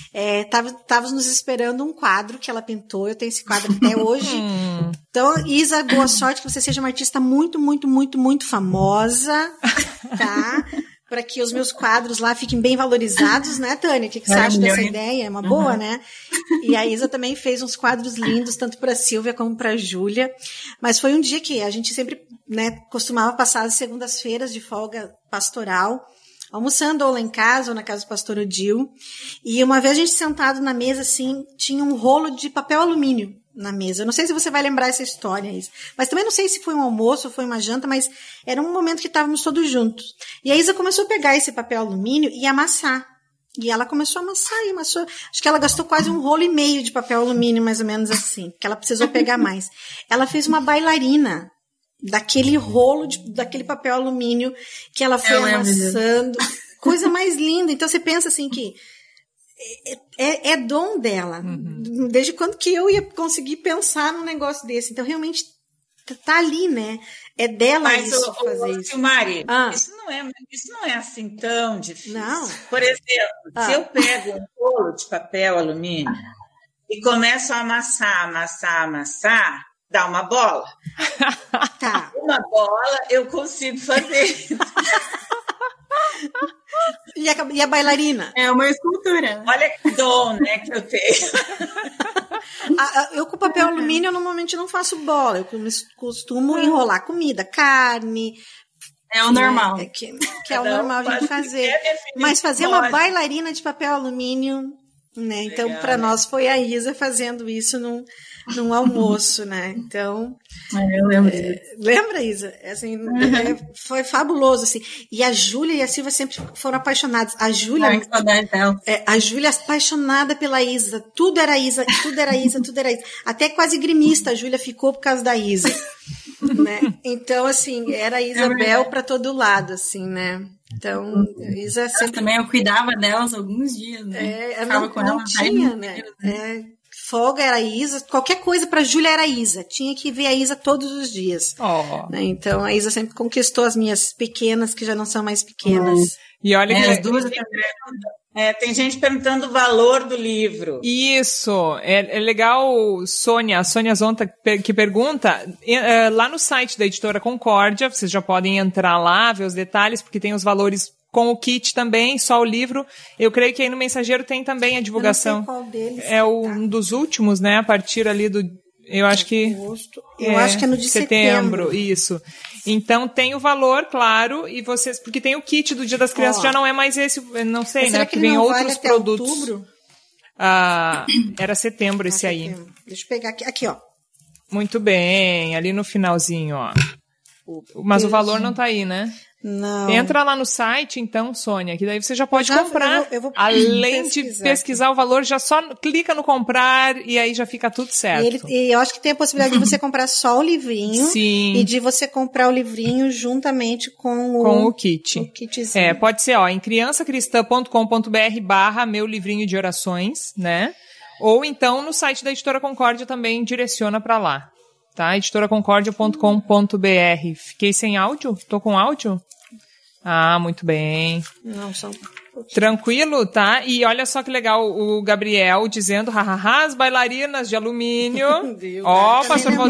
[SPEAKER 2] tava nos esperando um quadro que ela pintou, eu tenho esse quadro até hoje. Então, Isa, boa sorte, que você seja uma artista muito, muito, muito, muito famosa, tá? Para que os meus quadros lá fiquem bem valorizados, né, Tânia? O que você acha dessa ideia? É uma boa, né? E a Isa também fez uns quadros lindos, tanto para a Silvia como para a Júlia. Mas foi um dia que a gente sempre, né, costumava passar as segundas-feiras de folga pastoral, almoçando ou lá em casa ou na casa do pastor Odil. E uma vez a gente sentado na mesa, assim, tinha um rolo de papel alumínio na mesa. Eu não sei se você vai lembrar essa história, Isa. Mas também não sei se foi um almoço ou foi uma janta, mas era um momento que estávamos todos juntos. E a Isa começou a pegar esse papel alumínio e amassar. E ela começou a amassar e amassou. Acho que ela gastou quase 1,5 rolo de papel alumínio, mais ou menos assim, porque ela precisou pegar mais. Ela fez uma bailarina daquele rolo, daquele papel alumínio que ela foi amassando. Coisa mais linda. Então você pensa assim que é dom dela. Desde quando que eu ia conseguir pensar num negócio desse? Então, realmente, tá ali, né? É dela. Mas isso, fazer isso.
[SPEAKER 3] Mari, isso não é assim tão difícil.
[SPEAKER 2] Não.
[SPEAKER 3] Por exemplo, se eu pego um rolo de papel alumínio e começo a amassar, dá uma bola.
[SPEAKER 2] Tá.
[SPEAKER 3] Uma bola eu consigo fazer.
[SPEAKER 2] E a bailarina?
[SPEAKER 4] É uma escultura.
[SPEAKER 3] Olha que dom, né, que eu tenho.
[SPEAKER 2] Eu com papel alumínio, eu normalmente não faço bola. Eu costumo enrolar comida, carne.
[SPEAKER 4] É o normal.
[SPEAKER 2] Né, que é o normal a gente fazer. Mas fazer uma bailarina de papel alumínio, né? Legal, então, para nós foi a Isa fazendo isso num almoço, né? Então,
[SPEAKER 4] eu lembro disso.
[SPEAKER 2] Lembra, Isa? Assim, foi fabuloso, assim. E a Júlia e a Silvia sempre foram apaixonadas. A Júlia... a Júlia apaixonada pela Isa. Tudo era Isa. Até quase grimista a Júlia ficou por causa da Isa. Né? Então, assim, era a Isabel para todo lado, assim, né? Então, a Isa sempre...
[SPEAKER 4] também eu cuidava delas alguns dias, né?
[SPEAKER 2] Não tinha, né? Folga era a Isa, qualquer coisa para Júlia era a Isa. Tinha que ver a Isa todos os dias. Né? Então, a Isa sempre conquistou as minhas pequenas, que já não são mais pequenas.
[SPEAKER 1] E olha que
[SPEAKER 3] as duas... tem gente perguntando o valor do livro.
[SPEAKER 1] Isso, é legal, a Sônia Zonta que pergunta, lá no site da Editora Concórdia, vocês já podem entrar lá, ver os detalhes, porque tem os valores com o kit também, só o livro. Eu creio que aí no Mensageiro tem também a divulgação.
[SPEAKER 2] Eu não sei qual deles.
[SPEAKER 1] Um dos últimos, né, a partir ali do... Eu acho que...
[SPEAKER 2] Eu acho que é no de setembro.
[SPEAKER 1] Isso. Então tem o valor, claro, e vocês... Porque tem o kit do Dia das Crianças, já não é mais esse, não sei, né?
[SPEAKER 2] Que
[SPEAKER 1] vem
[SPEAKER 2] não
[SPEAKER 1] outros
[SPEAKER 2] vale até
[SPEAKER 1] produtos.
[SPEAKER 2] Outubro?
[SPEAKER 1] Era setembro esse aí.
[SPEAKER 2] Deixa eu pegar aqui, ó.
[SPEAKER 1] Muito bem, ali no finalzinho, ó. Mas o valor não tá aí, né?
[SPEAKER 2] Não.
[SPEAKER 1] Entra lá no site, então, Sônia, que daí você já pode comprar.
[SPEAKER 2] Eu vou
[SPEAKER 1] além de pesquisar o valor, já só clica no comprar e aí já fica tudo certo.
[SPEAKER 2] E eu acho que tem a possibilidade de você comprar só o livrinho.
[SPEAKER 1] Sim.
[SPEAKER 2] E de você comprar o livrinho juntamente com
[SPEAKER 1] o kit.
[SPEAKER 2] O kitzinho.
[SPEAKER 1] Pode ser, em criançacristã.com.br/meu livrinho de orações, né? Ou então no site da Editora Concórdia também direciona para lá. Tá? editoraconcordia.com.br. Fiquei sem áudio? Tô com áudio? Muito bem.
[SPEAKER 2] Não, só...
[SPEAKER 1] Tranquilo, tá? E olha só que legal o Gabriel dizendo, as bailarinas de alumínio. Ó,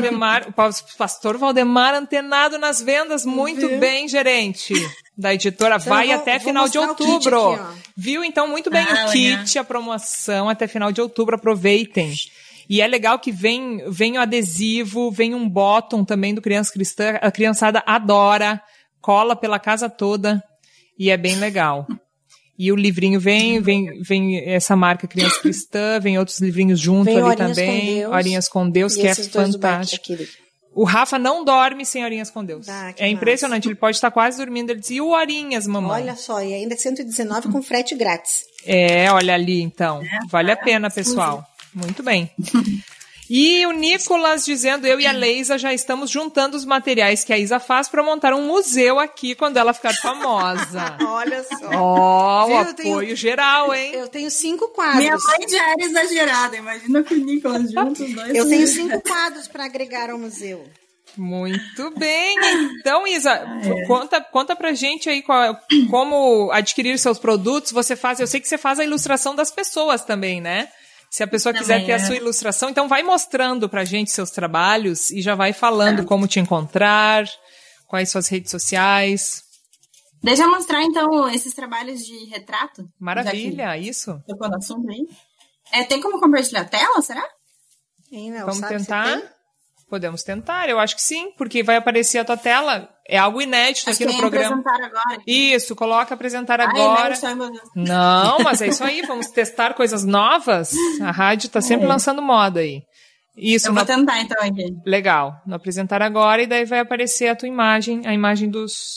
[SPEAKER 1] o pastor Valdemar antenado nas vendas, muito bem, gerente da editora. Então, vai até final de outubro. Aqui, viu? Então, muito bem o kit, a promoção até final de outubro, aproveitem. E é legal que vem o adesivo, vem um bottom também do Criança Cristã. A criançada adora, cola pela casa toda e é bem legal. E o livrinho vem essa marca Criança Cristã, vem outros livrinhos junto ali também. Horinhas com Deus, que é fantástico. O Rafa não dorme sem Horinhas com Deus. É impressionante, ele pode estar quase dormindo. Ele diz, e o Horinhas, mamãe?
[SPEAKER 2] Olha só, e ainda 119 com frete grátis.
[SPEAKER 1] Olha ali então. Vale a pena, pessoal. Muito bem. E o Nicolas dizendo, eu e a Leisa já estamos juntando os materiais que a Isa faz para montar um museu aqui quando ela ficar famosa.
[SPEAKER 2] Olha só.
[SPEAKER 1] O apoio geral, hein?
[SPEAKER 2] Eu tenho 5 quadros.
[SPEAKER 4] Minha mãe já era exagerada, imagina com o Nicolas juntos os dois.
[SPEAKER 2] Eu tenho 5 quadros para agregar ao museu.
[SPEAKER 1] Muito bem. Então, Isa, conta pra gente aí como adquirir seus produtos. Você faz, eu sei que você faz a ilustração das pessoas também, né? Se a pessoa quiser ter a sua ilustração, então vai mostrando pra gente seus trabalhos e já vai falando como te encontrar, quais suas redes sociais.
[SPEAKER 4] Deixa eu mostrar, então, esses trabalhos de retrato.
[SPEAKER 1] Maravilha, isso.
[SPEAKER 4] Eu tô no assunto aí. Tem como compartilhar a tela, será?
[SPEAKER 1] Vamos tentar? Podemos tentar, eu acho que sim, porque vai aparecer a tua tela. É algo inédito aqui no programa.
[SPEAKER 4] Apresentar agora.
[SPEAKER 1] Isso, coloca apresentar agora. Não, mas é isso aí, vamos testar coisas novas. A rádio tá sempre lançando moda aí. Isso.
[SPEAKER 4] Eu vou tentar então aqui.
[SPEAKER 1] Legal. No apresentar agora e daí vai aparecer a tua imagem, a imagem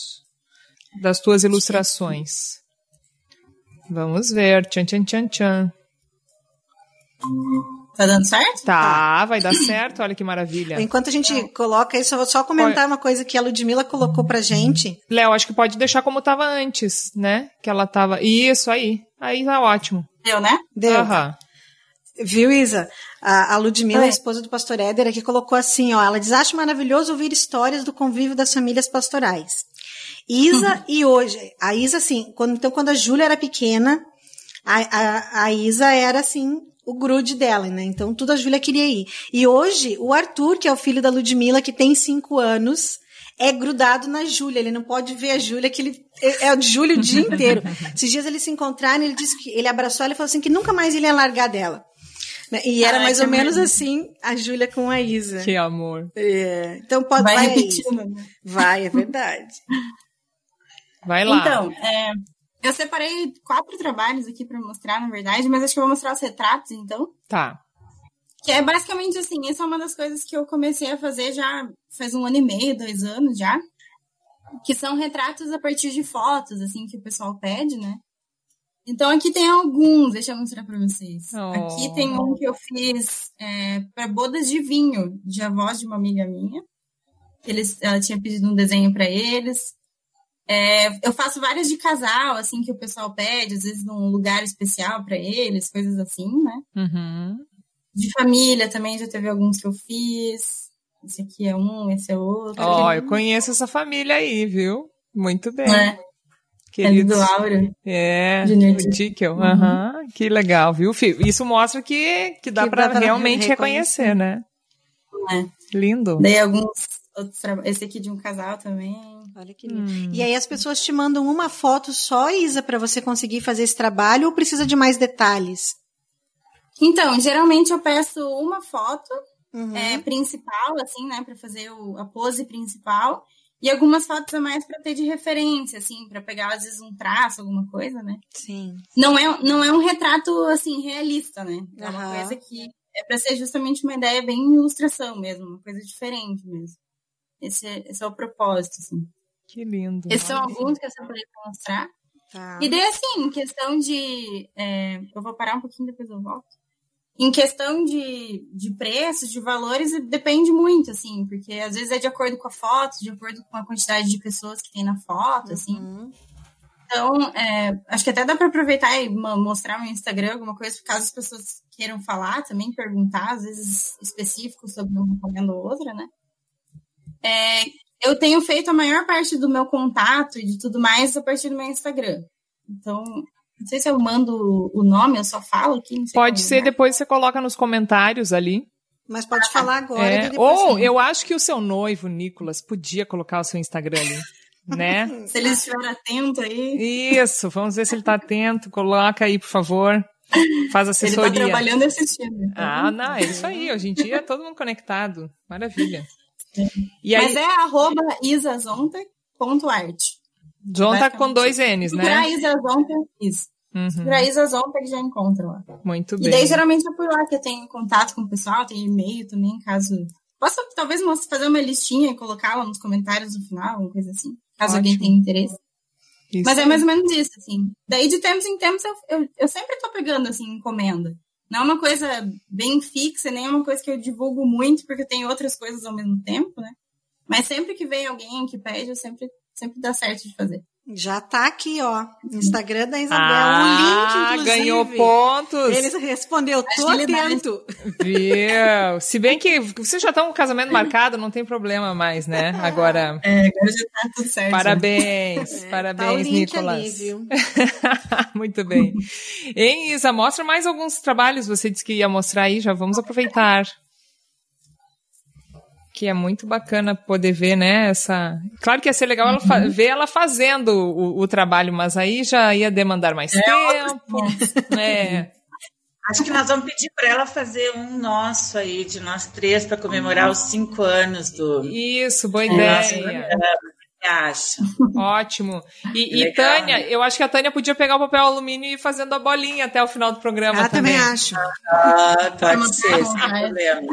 [SPEAKER 1] das tuas ilustrações. Vamos ver. Tchan, tchan, tchan, tchan.
[SPEAKER 4] Tá dando certo?
[SPEAKER 1] Tá, vai dar certo, olha que maravilha.
[SPEAKER 2] Enquanto a gente coloca isso, eu vou só comentar uma coisa que a Ludmila colocou pra gente.
[SPEAKER 1] Léo, acho que pode deixar como tava antes, né? Que ela tava... Isso, aí tá ótimo.
[SPEAKER 4] Deu, né?
[SPEAKER 2] Deu. Viu, Isa? A Ludmila, a esposa do pastor Éder, aqui colocou assim, ela diz, acho maravilhoso ouvir histórias do convívio das famílias pastorais. Isa e hoje, a Isa, assim, quando a Júlia era pequena, a Isa era, assim, o grude dela, né? Então, tudo a Júlia queria ir. E hoje, o Arthur, que é o filho da Ludmila, que tem 5 anos, é grudado na Júlia. Ele não pode ver a Júlia, que ele é o Júlia o dia inteiro. Esses dias eles se encontraram, ele disse que ele abraçou ela e falou assim que nunca mais ele ia largar dela. E era mais ou menos assim, a Júlia com a Isa.
[SPEAKER 1] Que amor.
[SPEAKER 2] Então, vai
[SPEAKER 4] repetindo.
[SPEAKER 2] Vai, é verdade.
[SPEAKER 1] Vai lá.
[SPEAKER 4] Então, eu separei 4 trabalhos aqui pra mostrar, na verdade, mas acho que eu vou mostrar os retratos, então.
[SPEAKER 1] Tá.
[SPEAKER 4] Que é basicamente assim, essa é uma das coisas que eu comecei a fazer já faz 1 ano e meio, 2 anos já. Que são retratos a partir de fotos, assim, que o pessoal pede, né? Então aqui tem alguns, deixa eu mostrar pra vocês. Aqui tem um que eu fiz para bodas de vinho, de avós de uma amiga minha. Ela tinha pedido um desenho pra eles. Eu faço vários de casal, assim, que o pessoal pede, às vezes num lugar especial pra eles, coisas assim, né?
[SPEAKER 1] Uhum.
[SPEAKER 4] De família também, já teve alguns que eu fiz. Esse aqui é um, esse é outro.
[SPEAKER 1] Eu conheço essa família aí, viu? Muito bem.
[SPEAKER 4] Queridos. É do Áureo.
[SPEAKER 1] O Dickel. Que legal, viu, filho? Isso mostra que dá pra realmente reconhecer, né? Lindo.
[SPEAKER 4] Daí alguns outros trabalhos. Esse aqui de um casal também.
[SPEAKER 2] Olha que lindo. E aí as pessoas te mandam uma foto só, Isa, pra você conseguir fazer esse trabalho ou precisa de mais detalhes?
[SPEAKER 4] Então, geralmente eu peço uma foto principal, assim, né? Pra fazer a pose principal. E algumas fotos a mais pra ter de referência, assim, pra pegar, às vezes, um traço, alguma coisa, né?
[SPEAKER 2] Sim.
[SPEAKER 4] Não é um retrato, assim, realista, né? É uma coisa que é pra ser justamente uma ideia bem ilustração mesmo, uma coisa diferente mesmo. Esse é o propósito, assim.
[SPEAKER 1] Que lindo.
[SPEAKER 4] Esses são alguns que eu separei pra mostrar.
[SPEAKER 2] Tá.
[SPEAKER 4] E daí, assim, em questão de... eu vou parar um pouquinho, depois eu volto. Em questão de preços, de valores, depende muito, assim, porque às vezes é de acordo com a foto, de acordo com a quantidade de pessoas que tem na foto, assim. Então, acho que até dá para aproveitar e mostrar no Instagram alguma coisa, caso as pessoas queiram falar também, perguntar, às vezes específico sobre uma encomenda ou outra, né? Eu tenho feito a maior parte do meu contato e de tudo mais a partir do meu Instagram. Então... Não sei se eu mando o nome, eu só falo aqui. Não sei
[SPEAKER 1] pode ser, depois você coloca nos comentários ali.
[SPEAKER 2] Mas pode falar agora.
[SPEAKER 1] Ou eu acho que o seu noivo, Nicolas, podia colocar o seu Instagram ali, né?
[SPEAKER 4] Se ele estiver atento aí.
[SPEAKER 1] Isso, vamos ver se ele está atento. Coloca aí, por favor. Faz assessoria.
[SPEAKER 4] Ele está trabalhando e assistindo.
[SPEAKER 1] Então. Não, é isso aí. Hoje em dia é todo mundo conectado. Maravilha.
[SPEAKER 2] E
[SPEAKER 4] aí... Mas é @isazonta.art.
[SPEAKER 1] Zonta com 2 N's, né?
[SPEAKER 4] Pra Isazonta, isso. Pra Isazonta que já encontra lá.
[SPEAKER 1] Muito bem.
[SPEAKER 4] E daí, geralmente, é por lá que eu tenho contato com o pessoal, tem e-mail também, caso... Posso, talvez, fazer uma listinha e colocar lá nos comentários no final, alguma coisa assim, caso alguém tenha interesse. Isso. Mas é mais ou menos isso, assim. Daí, de tempos em tempos, eu sempre tô pegando, assim, encomenda. Não é uma coisa bem fixa, nem é uma coisa que eu divulgo muito, porque eu tenho outras coisas ao mesmo tempo, né? Mas sempre que vem alguém que pede, eu sempre dá certo de fazer.
[SPEAKER 2] Já tá aqui, ó. Instagram da Isabel. O link, inclusive.
[SPEAKER 1] Ganhou pontos.
[SPEAKER 2] Ele respondeu, tô atento.
[SPEAKER 1] Viu? Se bem que vocês já estão com o casamento marcado, não tem problema mais, né? Agora...
[SPEAKER 4] agora já tá tudo certo.
[SPEAKER 1] Parabéns. Parabéns, tá o link Nicolas. Ali, viu? Muito bem. Hein, Isa, mostra mais alguns trabalhos. Você disse que ia mostrar aí, já vamos aproveitar. Que é muito bacana poder ver, né, Claro que ia ser legal ver ela fazendo o trabalho, mas aí já ia demandar mais tempo.
[SPEAKER 3] Acho que nós vamos pedir para ela fazer um nosso aí, de nós 3, para comemorar os 5 anos do...
[SPEAKER 1] Isso, boa ideia.
[SPEAKER 3] Você acha?
[SPEAKER 1] Ótimo. E Tânia, eu acho que a Tânia podia pegar o papel alumínio e ir fazendo a bolinha até o final do programa também.
[SPEAKER 2] Também acho.
[SPEAKER 3] Pode ser, sem problema.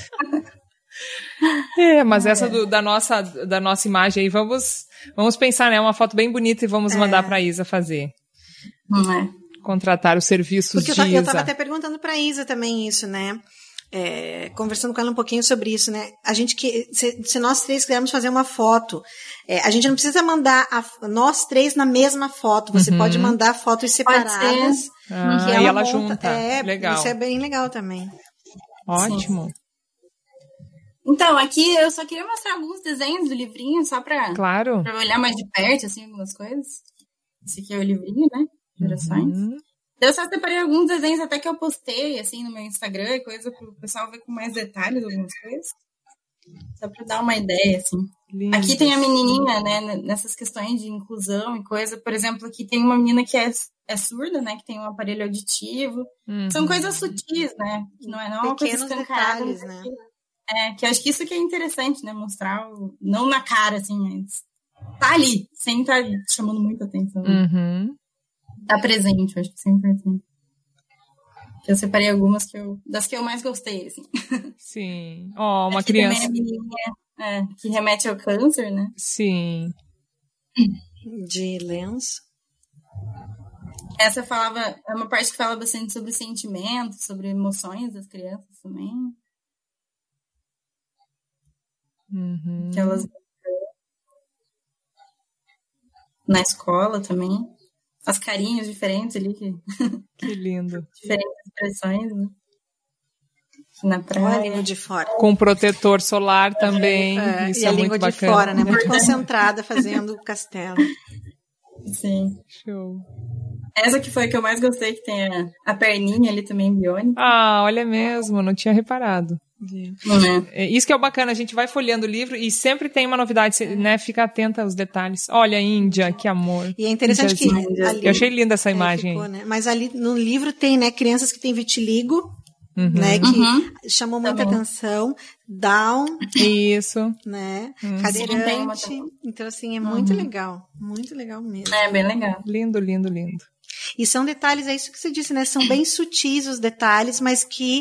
[SPEAKER 1] Mas essa da nossa imagem aí, vamos pensar, né? Uma foto bem bonita e vamos mandar pra Isa fazer. Contratar os serviços de Isa.
[SPEAKER 2] Porque eu tava até perguntando pra Isa também isso, né? Conversando com ela um pouquinho sobre isso, né? Se nós 3 quisermos fazer uma foto, a gente não precisa mandar nós 3 na mesma foto. Você pode mandar fotos separadas.
[SPEAKER 1] Que ela junta. Legal.
[SPEAKER 2] Isso é bem legal também.
[SPEAKER 1] Ótimo.
[SPEAKER 4] Sim. Então, aqui eu só queria mostrar alguns desenhos do livrinho, só pra olhar mais de perto, assim, algumas coisas. Esse aqui é o livrinho, né? Gerações. Eu só separei alguns desenhos até que eu postei, assim, no meu Instagram, e coisa pro pessoal ver com mais detalhes algumas coisas. Só pra dar uma ideia, assim. Lindo. Aqui tem a menininha, né, nessas questões de inclusão e coisa. Por exemplo, aqui tem uma menina que é surda, né, que tem um aparelho auditivo. São coisas sutis, né? Que não é uma coisa escancarada.
[SPEAKER 2] Detalhes, né?
[SPEAKER 4] Que acho que isso que é interessante, né? Mostrar, não na cara, assim, mas tá ali, sem estar chamando muita atenção. Tá presente, eu acho que isso é importante. Eu separei algumas das que eu mais gostei, assim.
[SPEAKER 1] Sim. Uma
[SPEAKER 4] aqui
[SPEAKER 1] criança.
[SPEAKER 4] Também a menininha, que remete ao câncer, né?
[SPEAKER 1] Sim.
[SPEAKER 2] De lenço.
[SPEAKER 4] Essa é uma parte que fala bastante sobre sentimentos, sobre emoções das crianças também. Que elas na escola também, as carinhas diferentes ali
[SPEAKER 1] que lindo,
[SPEAKER 4] diferentes expressões, né? Na praia,
[SPEAKER 2] a língua de fora
[SPEAKER 1] com protetor solar também, isso
[SPEAKER 2] e
[SPEAKER 1] é
[SPEAKER 2] a
[SPEAKER 1] muito
[SPEAKER 2] língua
[SPEAKER 1] bacana.
[SPEAKER 2] De fora, né? Muito concentrada fazendo o castelo.
[SPEAKER 4] Sim.
[SPEAKER 1] Show.
[SPEAKER 4] Essa que foi a que eu mais gostei, que tem a perninha ali também biônica.
[SPEAKER 1] Olha mesmo, não tinha reparado. Isso que é o bacana, a gente vai folheando o livro e sempre tem uma novidade, né? Fica atenta aos detalhes. Olha, Índia, que amor.
[SPEAKER 2] E é interessante que ali,
[SPEAKER 1] eu achei linda essa imagem.
[SPEAKER 2] Ficou, né? Mas ali no livro tem, né, crianças que têm vitiligo né? Que chamou muita atenção. Down.
[SPEAKER 1] Isso.
[SPEAKER 2] Né? Cadeirante. Então, assim, é muito legal. Muito legal mesmo.
[SPEAKER 4] É, bem legal.
[SPEAKER 1] Lindo, lindo, lindo.
[SPEAKER 2] E são detalhes, é isso que você disse, né? São bem sutis os detalhes, mas que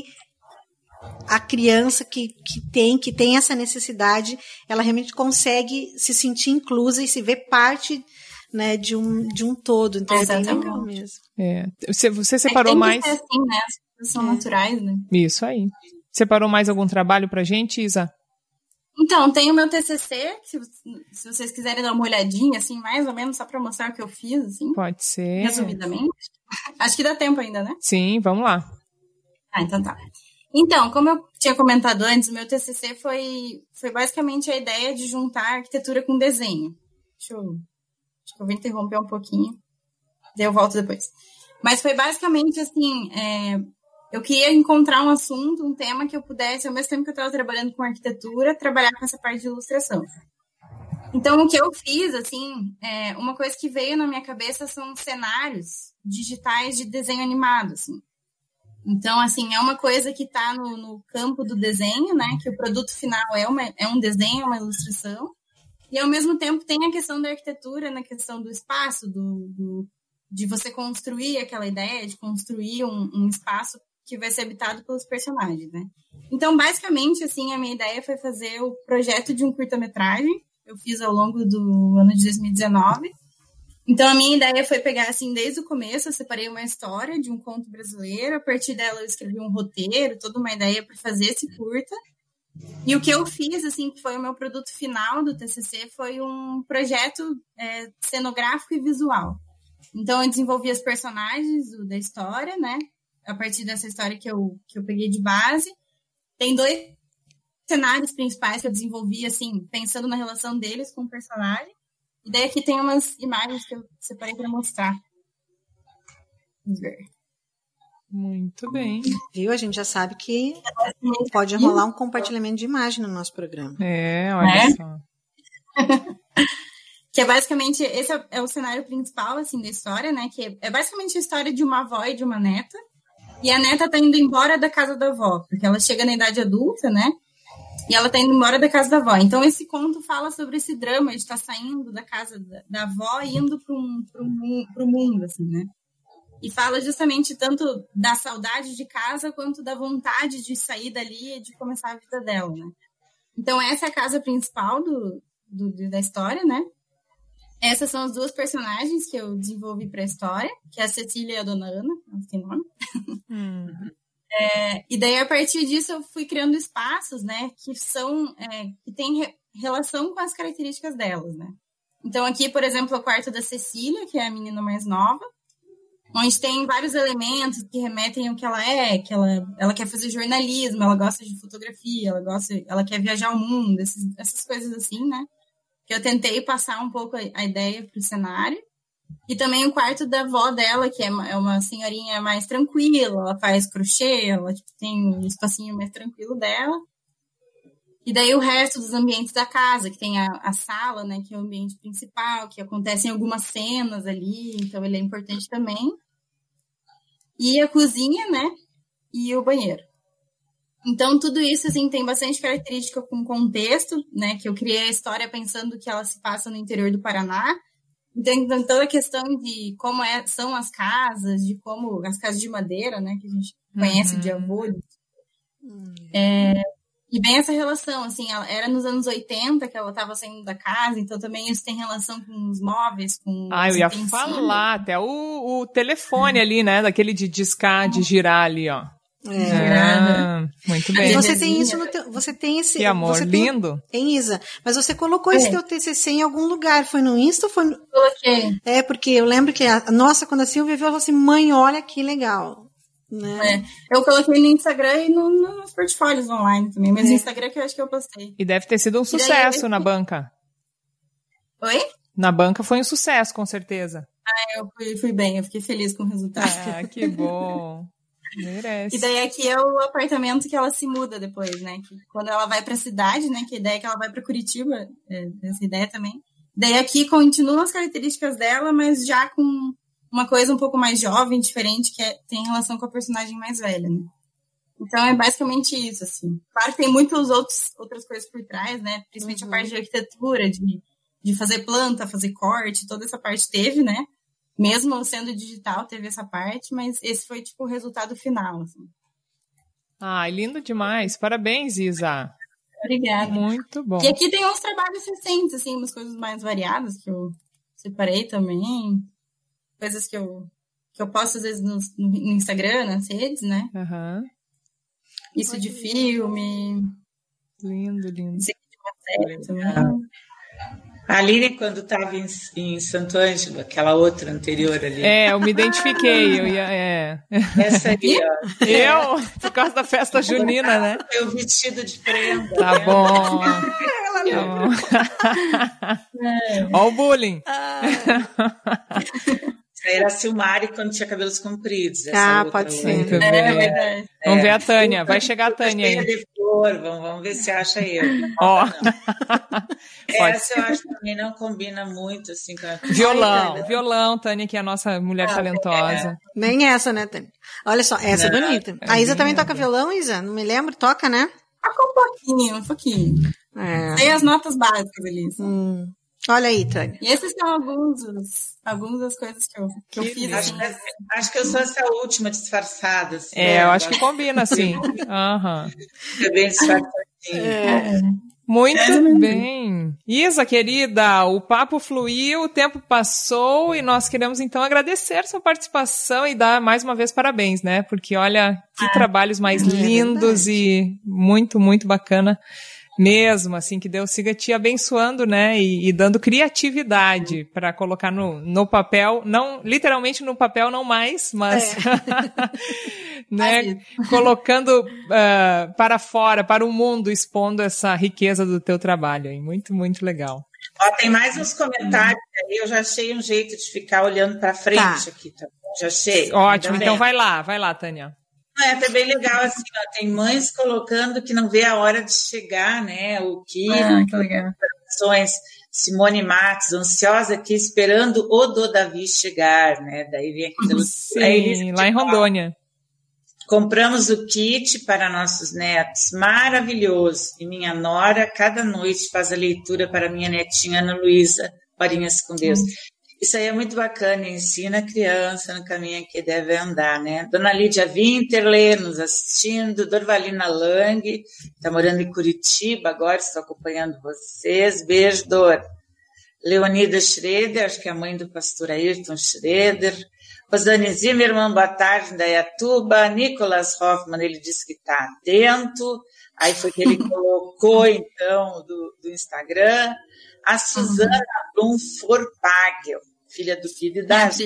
[SPEAKER 2] a criança que tem essa necessidade, ela realmente consegue se sentir inclusa e se ver parte, né, de um todo. Então, é bem legal mesmo.
[SPEAKER 1] Você separou mais...
[SPEAKER 4] Tem que ser assim, né? As coisas são naturais, né?
[SPEAKER 1] Isso aí. Separou mais algum trabalho pra gente, Isa?
[SPEAKER 4] Então, tem o meu TCC, se vocês quiserem dar uma olhadinha, assim, mais ou menos, só pra mostrar o que eu fiz, assim.
[SPEAKER 1] Pode ser.
[SPEAKER 4] Resumidamente. Acho que dá tempo ainda, né?
[SPEAKER 1] Sim, vamos lá.
[SPEAKER 4] Então tá. Então, como eu tinha comentado antes, o meu TCC foi basicamente a ideia de juntar arquitetura com desenho. Acho que eu vou interromper um pouquinho, daí eu volto depois. Mas foi basicamente assim, eu queria encontrar um assunto, um tema que eu pudesse, ao mesmo tempo que eu estava trabalhando com arquitetura, trabalhar com essa parte de ilustração. Então, o que eu fiz, assim, uma coisa que veio na minha cabeça são cenários digitais de desenho animado, assim. Então, assim, é uma coisa que está no campo do desenho, né? Que o produto final é um desenho, é uma ilustração. E, ao mesmo tempo, tem a questão da arquitetura, na questão do espaço, de você construir aquela ideia, de construir um espaço que vai ser habitado pelos personagens, né? Então, basicamente, assim, a minha ideia foi fazer o projeto de um curta-metragem. Eu fiz ao longo do ano de 2019. Então, a minha ideia foi pegar, assim, desde o começo, eu separei uma história de um conto brasileiro, a partir dela eu escrevi um roteiro, toda uma ideia para fazer esse curta. E o que eu fiz, assim, que foi o meu produto final do TCC, foi um projeto cenográfico e visual. Então, eu desenvolvi os personagens da história, né? A partir dessa história que eu peguei de base. Tem 2 cenários principais que eu desenvolvi, assim, pensando na relação deles com o personagem. E daí aqui tem umas imagens que eu separei para mostrar. Vamos ver.
[SPEAKER 1] Muito bem.
[SPEAKER 2] Viu? A gente já sabe que pode rolar um compartilhamento de imagem no nosso programa.
[SPEAKER 1] Olha só.
[SPEAKER 4] Que é basicamente, esse é o cenário principal, assim, da história, né? Que é basicamente a história de uma avó e de uma neta. E a neta tá indo embora da casa da avó, porque ela chega na idade adulta, né? E ela tá indo embora da casa da avó. Então, esse conto fala sobre esse drama de estar saindo da casa da avó e indo pro mundo, assim, né? E fala justamente tanto da saudade de casa quanto da vontade de sair dali e de começar a vida dela, né? Então, essa é a casa principal da história, né? Essas são as 2 personagens que eu desenvolvi para a história, que é a Cecília e a Dona Ana, não tem nome. E daí, a partir disso, eu fui criando espaços, né, que têm relação com as características delas, né. Então, aqui, por exemplo, é o quarto da Cecília, que é a menina mais nova, onde tem vários elementos que remetem ao que ela é, que ela quer fazer jornalismo, ela gosta de fotografia, ela quer viajar ao mundo, essas coisas assim, né. Que eu tentei passar um pouco a ideia para o cenário. E também o quarto da avó dela, que é uma senhorinha mais tranquila, ela faz crochê, ela tem um espacinho mais tranquilo dela. E daí o resto dos ambientes da casa, que tem a sala, né, que é o ambiente principal, que acontecem algumas cenas ali, então ele é importante também. E a cozinha, né, e o banheiro. Então, tudo isso, assim, tem bastante característica com contexto, né, que eu criei a história pensando que ela se passa no interior do Paraná. Então toda a questão de como são as casas, de como as casas de madeira, né, que a gente conhece de avô. E bem essa relação, assim, era nos anos 80 que ela estava saindo da casa, então também isso tem relação com os móveis, com
[SPEAKER 1] eu ia falar, até o telefone ali, né, daquele de discar, de girar ali, ó. Muito bem.
[SPEAKER 2] Você tem isso você tem esse...
[SPEAKER 1] Que amor, lindo.
[SPEAKER 2] Tem, Isa. Mas você colocou esse teu TCC em algum lugar. Foi no Insta ou foi no...
[SPEAKER 4] Coloquei.
[SPEAKER 2] Porque eu lembro que quando a Silvia viu, ela falou assim, mãe, olha que legal. Né?
[SPEAKER 4] Eu coloquei no Instagram e nos portfólios online também. Mas no Instagram que eu acho que eu postei.
[SPEAKER 1] E deve ter sido um sucesso na banca.
[SPEAKER 4] Oi?
[SPEAKER 1] Na banca foi um sucesso, com certeza.
[SPEAKER 4] Eu fui bem. Eu fiquei feliz com o resultado.
[SPEAKER 1] Que bom. Merece.
[SPEAKER 4] E daí aqui é o apartamento que ela se muda depois, né? Que quando ela vai pra cidade, né? Que a ideia é que ela vai pra Curitiba, essa ideia também. Daí aqui continuam as características dela, mas já com uma coisa um pouco mais jovem, diferente, que tem relação com a personagem mais velha, né? Então, é basicamente isso, assim. Claro que tem muitas outras coisas por trás, né? Principalmente a parte de arquitetura, de fazer planta, fazer corte, toda essa parte teve, né? Mesmo sendo digital, teve essa parte, mas esse foi, tipo, o resultado final, assim.
[SPEAKER 1] Ai, lindo demais. Parabéns, Isa.
[SPEAKER 4] Obrigada.
[SPEAKER 1] Muito bom.
[SPEAKER 4] E aqui tem uns trabalhos recentes, assim, umas coisas mais variadas que eu separei também. Coisas que eu posto, às vezes, no Instagram, nas redes, né?
[SPEAKER 1] Uhum.
[SPEAKER 4] Isso de filme.
[SPEAKER 1] Lindo, lindo.
[SPEAKER 4] Isso aqui de uma série também.
[SPEAKER 3] A Aline, quando estava em Santo Ângelo, aquela outra anterior ali.
[SPEAKER 1] Eu me identifiquei.
[SPEAKER 3] Essa aí, ó.
[SPEAKER 1] Eu? Por causa da festa junina, né?
[SPEAKER 3] Eu vestido de prenda.
[SPEAKER 1] Tá bom. Ó o bullying.
[SPEAKER 3] Era a Silmari quando tinha cabelos compridos.
[SPEAKER 2] Pode ser.
[SPEAKER 1] É verdade. Vamos ver a Tânia. Vai chegar a Tânia aí.
[SPEAKER 3] De cor. Vamos ver se acha eu.
[SPEAKER 1] Ó.
[SPEAKER 3] Essa eu acho que também não combina muito, assim, com a...
[SPEAKER 1] Violão, Tânia, que é a nossa mulher talentosa.
[SPEAKER 2] Nem essa, né, Tânia? Olha só, essa é bonita. A Isa também toca violão, Isa? Não me lembro, toca, né?
[SPEAKER 4] Toca um pouquinho. Tem as notas básicas ali.
[SPEAKER 2] Olha aí, Tânia.
[SPEAKER 4] E esses são algumas das coisas que eu fiz.
[SPEAKER 3] Acho que eu sou essa última disfarçada. Assim,
[SPEAKER 1] eu acho que combina, assim.
[SPEAKER 3] É bem disfarçadinho.
[SPEAKER 1] Muito bem. Isa, querida, o papo fluiu, o tempo passou e nós queremos, então, agradecer sua participação e dar mais uma vez parabéns, né? Porque, olha, que trabalhos mais lindos e muito, muito bacana. Mesmo, assim, que Deus siga te abençoando, né, e dando criatividade para colocar no papel, não, literalmente no papel não mais, mas, né, colocando para fora, para o mundo, expondo essa riqueza do teu trabalho, hein? Muito, muito legal.
[SPEAKER 3] Ó, tem mais uns comentários aí, eu já achei um jeito de ficar olhando para frente aqui, tá? Já achei.
[SPEAKER 1] Ótimo, então vai lá, Tânia.
[SPEAKER 3] É até bem legal, assim, ó, tem mães colocando que não vê a hora de chegar, né, o que
[SPEAKER 4] legal.
[SPEAKER 3] Simone Matos, ansiosa aqui, esperando o do Davi chegar, né, daí vem aquilo.
[SPEAKER 1] Sim, lá em Rondônia.
[SPEAKER 3] Compramos o kit para nossos netos, maravilhoso, e minha nora, cada noite, faz a leitura para minha netinha Ana Luísa, Horinhas com Deus. Isso aí é muito bacana, ensina a criança no caminho que deve andar, né? Dona Lídia Winterle nos assistindo, Dorvalina Lang, está morando em Curitiba agora, estou acompanhando vocês. Beijo, Dor. Leonida Schroeder, acho que é a mãe do pastor Ayrton Schroeder. Rosane Zimmermann, boa tarde, da Iatuba. Nicolas Hoffman, ele disse que está atento. Aí foi que ele colocou, então, do Instagram. A Suzana Blum Forpagel, filha do Guido e da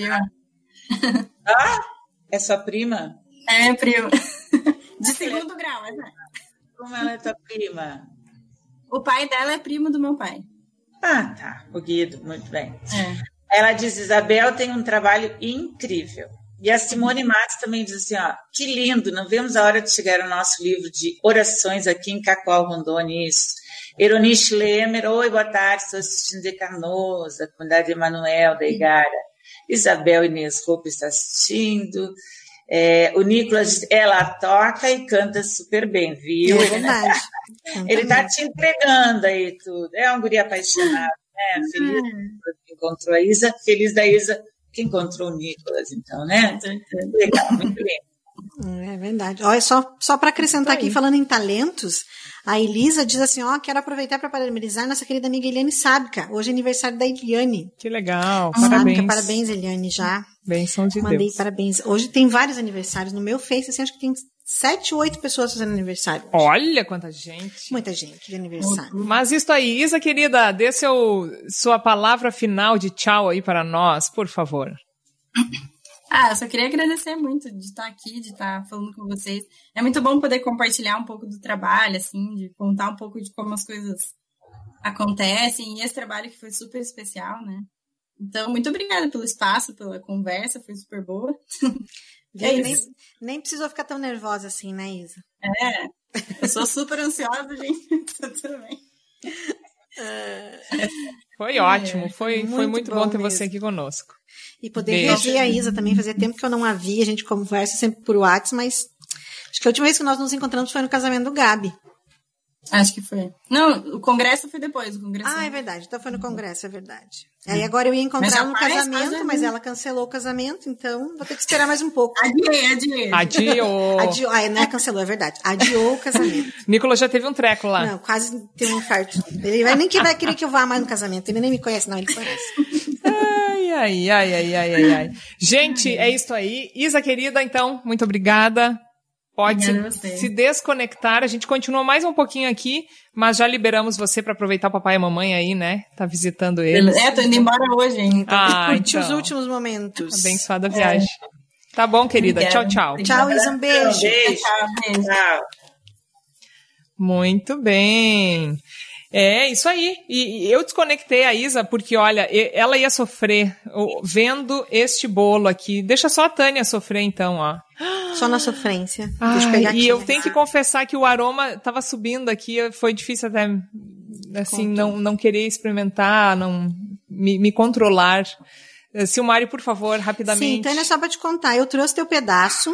[SPEAKER 3] é sua prima?
[SPEAKER 4] É, prima. De segundo grau, mas é.
[SPEAKER 3] Como ela é tua prima?
[SPEAKER 4] O pai dela é primo do meu pai.
[SPEAKER 3] Ah, tá. O Guido, muito bem. Ela diz, Isabel tem um trabalho incrível. E a Simone Matos também diz assim, ó, que lindo, não vemos a hora de chegar ao nosso livro de orações aqui em Cacoal, Rondônia, isso. Eronice Lemer, oi, boa tarde, estou assistindo de Canoas, a comunidade Emanuel da Igara. Isabel Inês Roupa está assistindo. O Nicolas, ela toca e canta super bem, viu?
[SPEAKER 2] É verdade.
[SPEAKER 3] Ele está te entregando aí tudo. É um guri apaixonado, né? Feliz que encontrou a Isa, feliz da Isa que encontrou o Nicolas, então, né? Legal, muito lindo.
[SPEAKER 2] É verdade. Olha, só para acrescentar aqui, falando em talentos, a Elisa diz assim, quero aproveitar para parabenizar nossa querida amiga Eliane Sábica. Hoje é aniversário da Eliane.
[SPEAKER 1] Que legal,
[SPEAKER 2] parabéns. Parabéns, Eliane, já.
[SPEAKER 1] Bênção de
[SPEAKER 2] Mandei
[SPEAKER 1] Deus.
[SPEAKER 2] Parabéns. Hoje tem vários aniversários no meu Face, assim, acho que tem 7 ou 8 pessoas fazendo aniversário.
[SPEAKER 1] Olha quanta gente.
[SPEAKER 2] Muita gente de aniversário.
[SPEAKER 1] Mas isso aí, Isa, querida, dê sua palavra final de tchau aí para nós, por favor.
[SPEAKER 4] Eu só queria agradecer muito de estar aqui, de estar falando com vocês. É muito bom poder compartilhar um pouco do trabalho, assim, de contar um pouco de como as coisas acontecem. E esse trabalho que foi super especial, né? Então, muito obrigada pelo espaço, pela conversa, foi super boa.
[SPEAKER 2] Nem precisou ficar tão nervosa assim, né, Isa?
[SPEAKER 4] Eu sou super ansiosa, gente. Tudo bem.
[SPEAKER 1] Foi ótimo, foi muito bom ter você aqui conosco.
[SPEAKER 2] E poder rever a Isa também, fazia tempo que eu não a vi, a gente conversa sempre por WhatsApp, mas Acho que a última vez que nós nos encontramos foi no casamento do Gabi.
[SPEAKER 4] Acho que foi. Não, o congresso foi depois. O congresso
[SPEAKER 2] é verdade. Então foi no congresso, é verdade. Aí agora eu ia encontrar no casamento, mas ela cancelou o casamento, então vou ter que esperar mais um pouco.
[SPEAKER 1] Adiou.
[SPEAKER 2] Não é cancelou, é verdade. Adiou o casamento.
[SPEAKER 1] Nicolas já teve um treco lá.
[SPEAKER 2] Não, quase teve um infarto. Ele vai querer que eu vá mais no casamento. Ele nem me conhece, não, ele conhece.
[SPEAKER 1] Ai. Gente, é isso aí. Isa, querida, então, muito obrigada. Pode se desconectar. A gente continua mais um pouquinho aqui, mas já liberamos você para aproveitar o papai e a mamãe aí, né? Tá visitando eles.
[SPEAKER 4] Tô indo embora hoje, hein?
[SPEAKER 2] Curtir os últimos momentos.
[SPEAKER 1] Abençoada a viagem. Tá bom, querida.
[SPEAKER 4] Obrigada.
[SPEAKER 1] Tchau.
[SPEAKER 2] Tchau, Isa, um beijo.
[SPEAKER 3] Tchau.
[SPEAKER 1] Muito bem. É, isso aí. E eu desconectei a Isa porque, olha, ela ia sofrer vendo este bolo aqui. Deixa só a Tânia sofrer, então, ó.
[SPEAKER 2] Só na sofrência. Deixa eu pegar aqui.
[SPEAKER 1] E eu tenho que confessar que o aroma estava subindo aqui. Foi difícil até, assim, não querer experimentar, não me controlar. Silmari, por favor, rapidamente.
[SPEAKER 2] Sim, Tânia, só para te contar. Eu trouxe teu pedaço.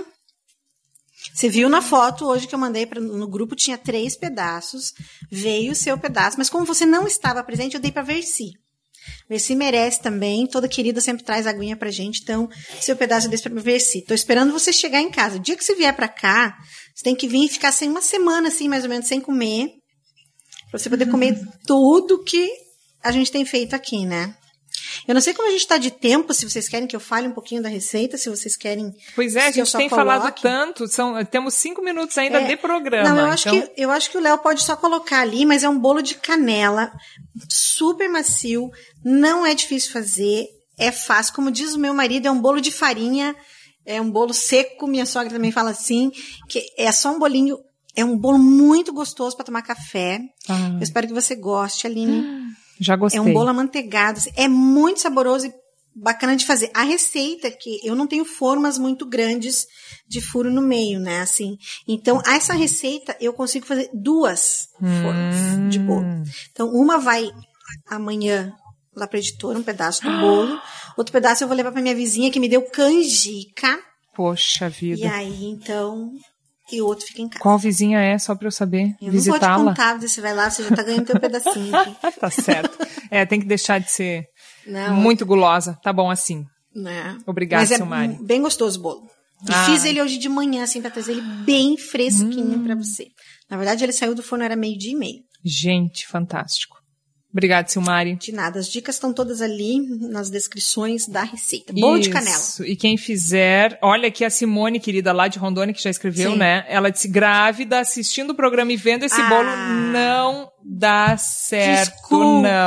[SPEAKER 2] Você viu na foto hoje que eu mandei no grupo, tinha 3 pedaços, veio o seu pedaço, mas como você não estava presente, eu dei para Versi. Versi merece também, toda querida sempre traz aguinha pra gente, então seu pedaço eu dei para Versi. Tô esperando você chegar em casa. O dia que você vier para cá, você tem que vir e ficar sem uma semana, assim, mais ou menos, sem comer, pra você poder comer tudo que a gente tem feito aqui, né? Eu não sei como a gente está de tempo, se vocês querem que eu fale um pouquinho da receita, se vocês querem...
[SPEAKER 1] Pois é, a gente tem falado tanto, temos 5 minutos ainda de programa.
[SPEAKER 2] Não, eu acho que o Léo pode só colocar ali, mas é um bolo de canela, super macio, não é difícil fazer, é fácil. Como diz o meu marido, é um bolo de farinha, é um bolo seco, minha sogra também fala assim, que é só um bolinho, é um bolo muito gostoso para tomar café. Eu espero que você goste, Aline.
[SPEAKER 1] Já gostei.
[SPEAKER 2] É um bolo amanteigado, é muito saboroso e bacana de fazer. A receita, que eu não tenho formas muito grandes de furo no meio, né, assim. Então, essa receita eu consigo fazer 2 formas de bolo. Então, uma vai amanhã lá pra editora, um pedaço do bolo. Outro pedaço eu vou levar pra minha vizinha que me deu canjica.
[SPEAKER 1] Poxa vida.
[SPEAKER 2] E aí, então... E o outro fica em casa.
[SPEAKER 1] Qual vizinha é, só pra eu saber?
[SPEAKER 2] Eu
[SPEAKER 1] visitá-la?
[SPEAKER 2] não vou te contar, você vai lá, você já tá ganhando teu pedacinho aqui.
[SPEAKER 1] Tá certo. Tem que deixar de ser muito gulosa. Tá bom assim. Obrigada, Silmari.
[SPEAKER 2] Mas é bem gostoso o bolo. E fiz ele hoje de manhã, assim, pra trazer ele bem fresquinho pra você. Na verdade, ele saiu do forno, era 12:30.
[SPEAKER 1] Gente, fantástico. Obrigada, Silmari.
[SPEAKER 2] De nada. As dicas estão todas ali nas descrições da receita. Bolo de canela.
[SPEAKER 1] E quem fizer... Olha aqui a Simone, querida, lá de Rondônia, que já escreveu, né? Ela disse, grávida, assistindo o programa e vendo esse bolo, não dá certo,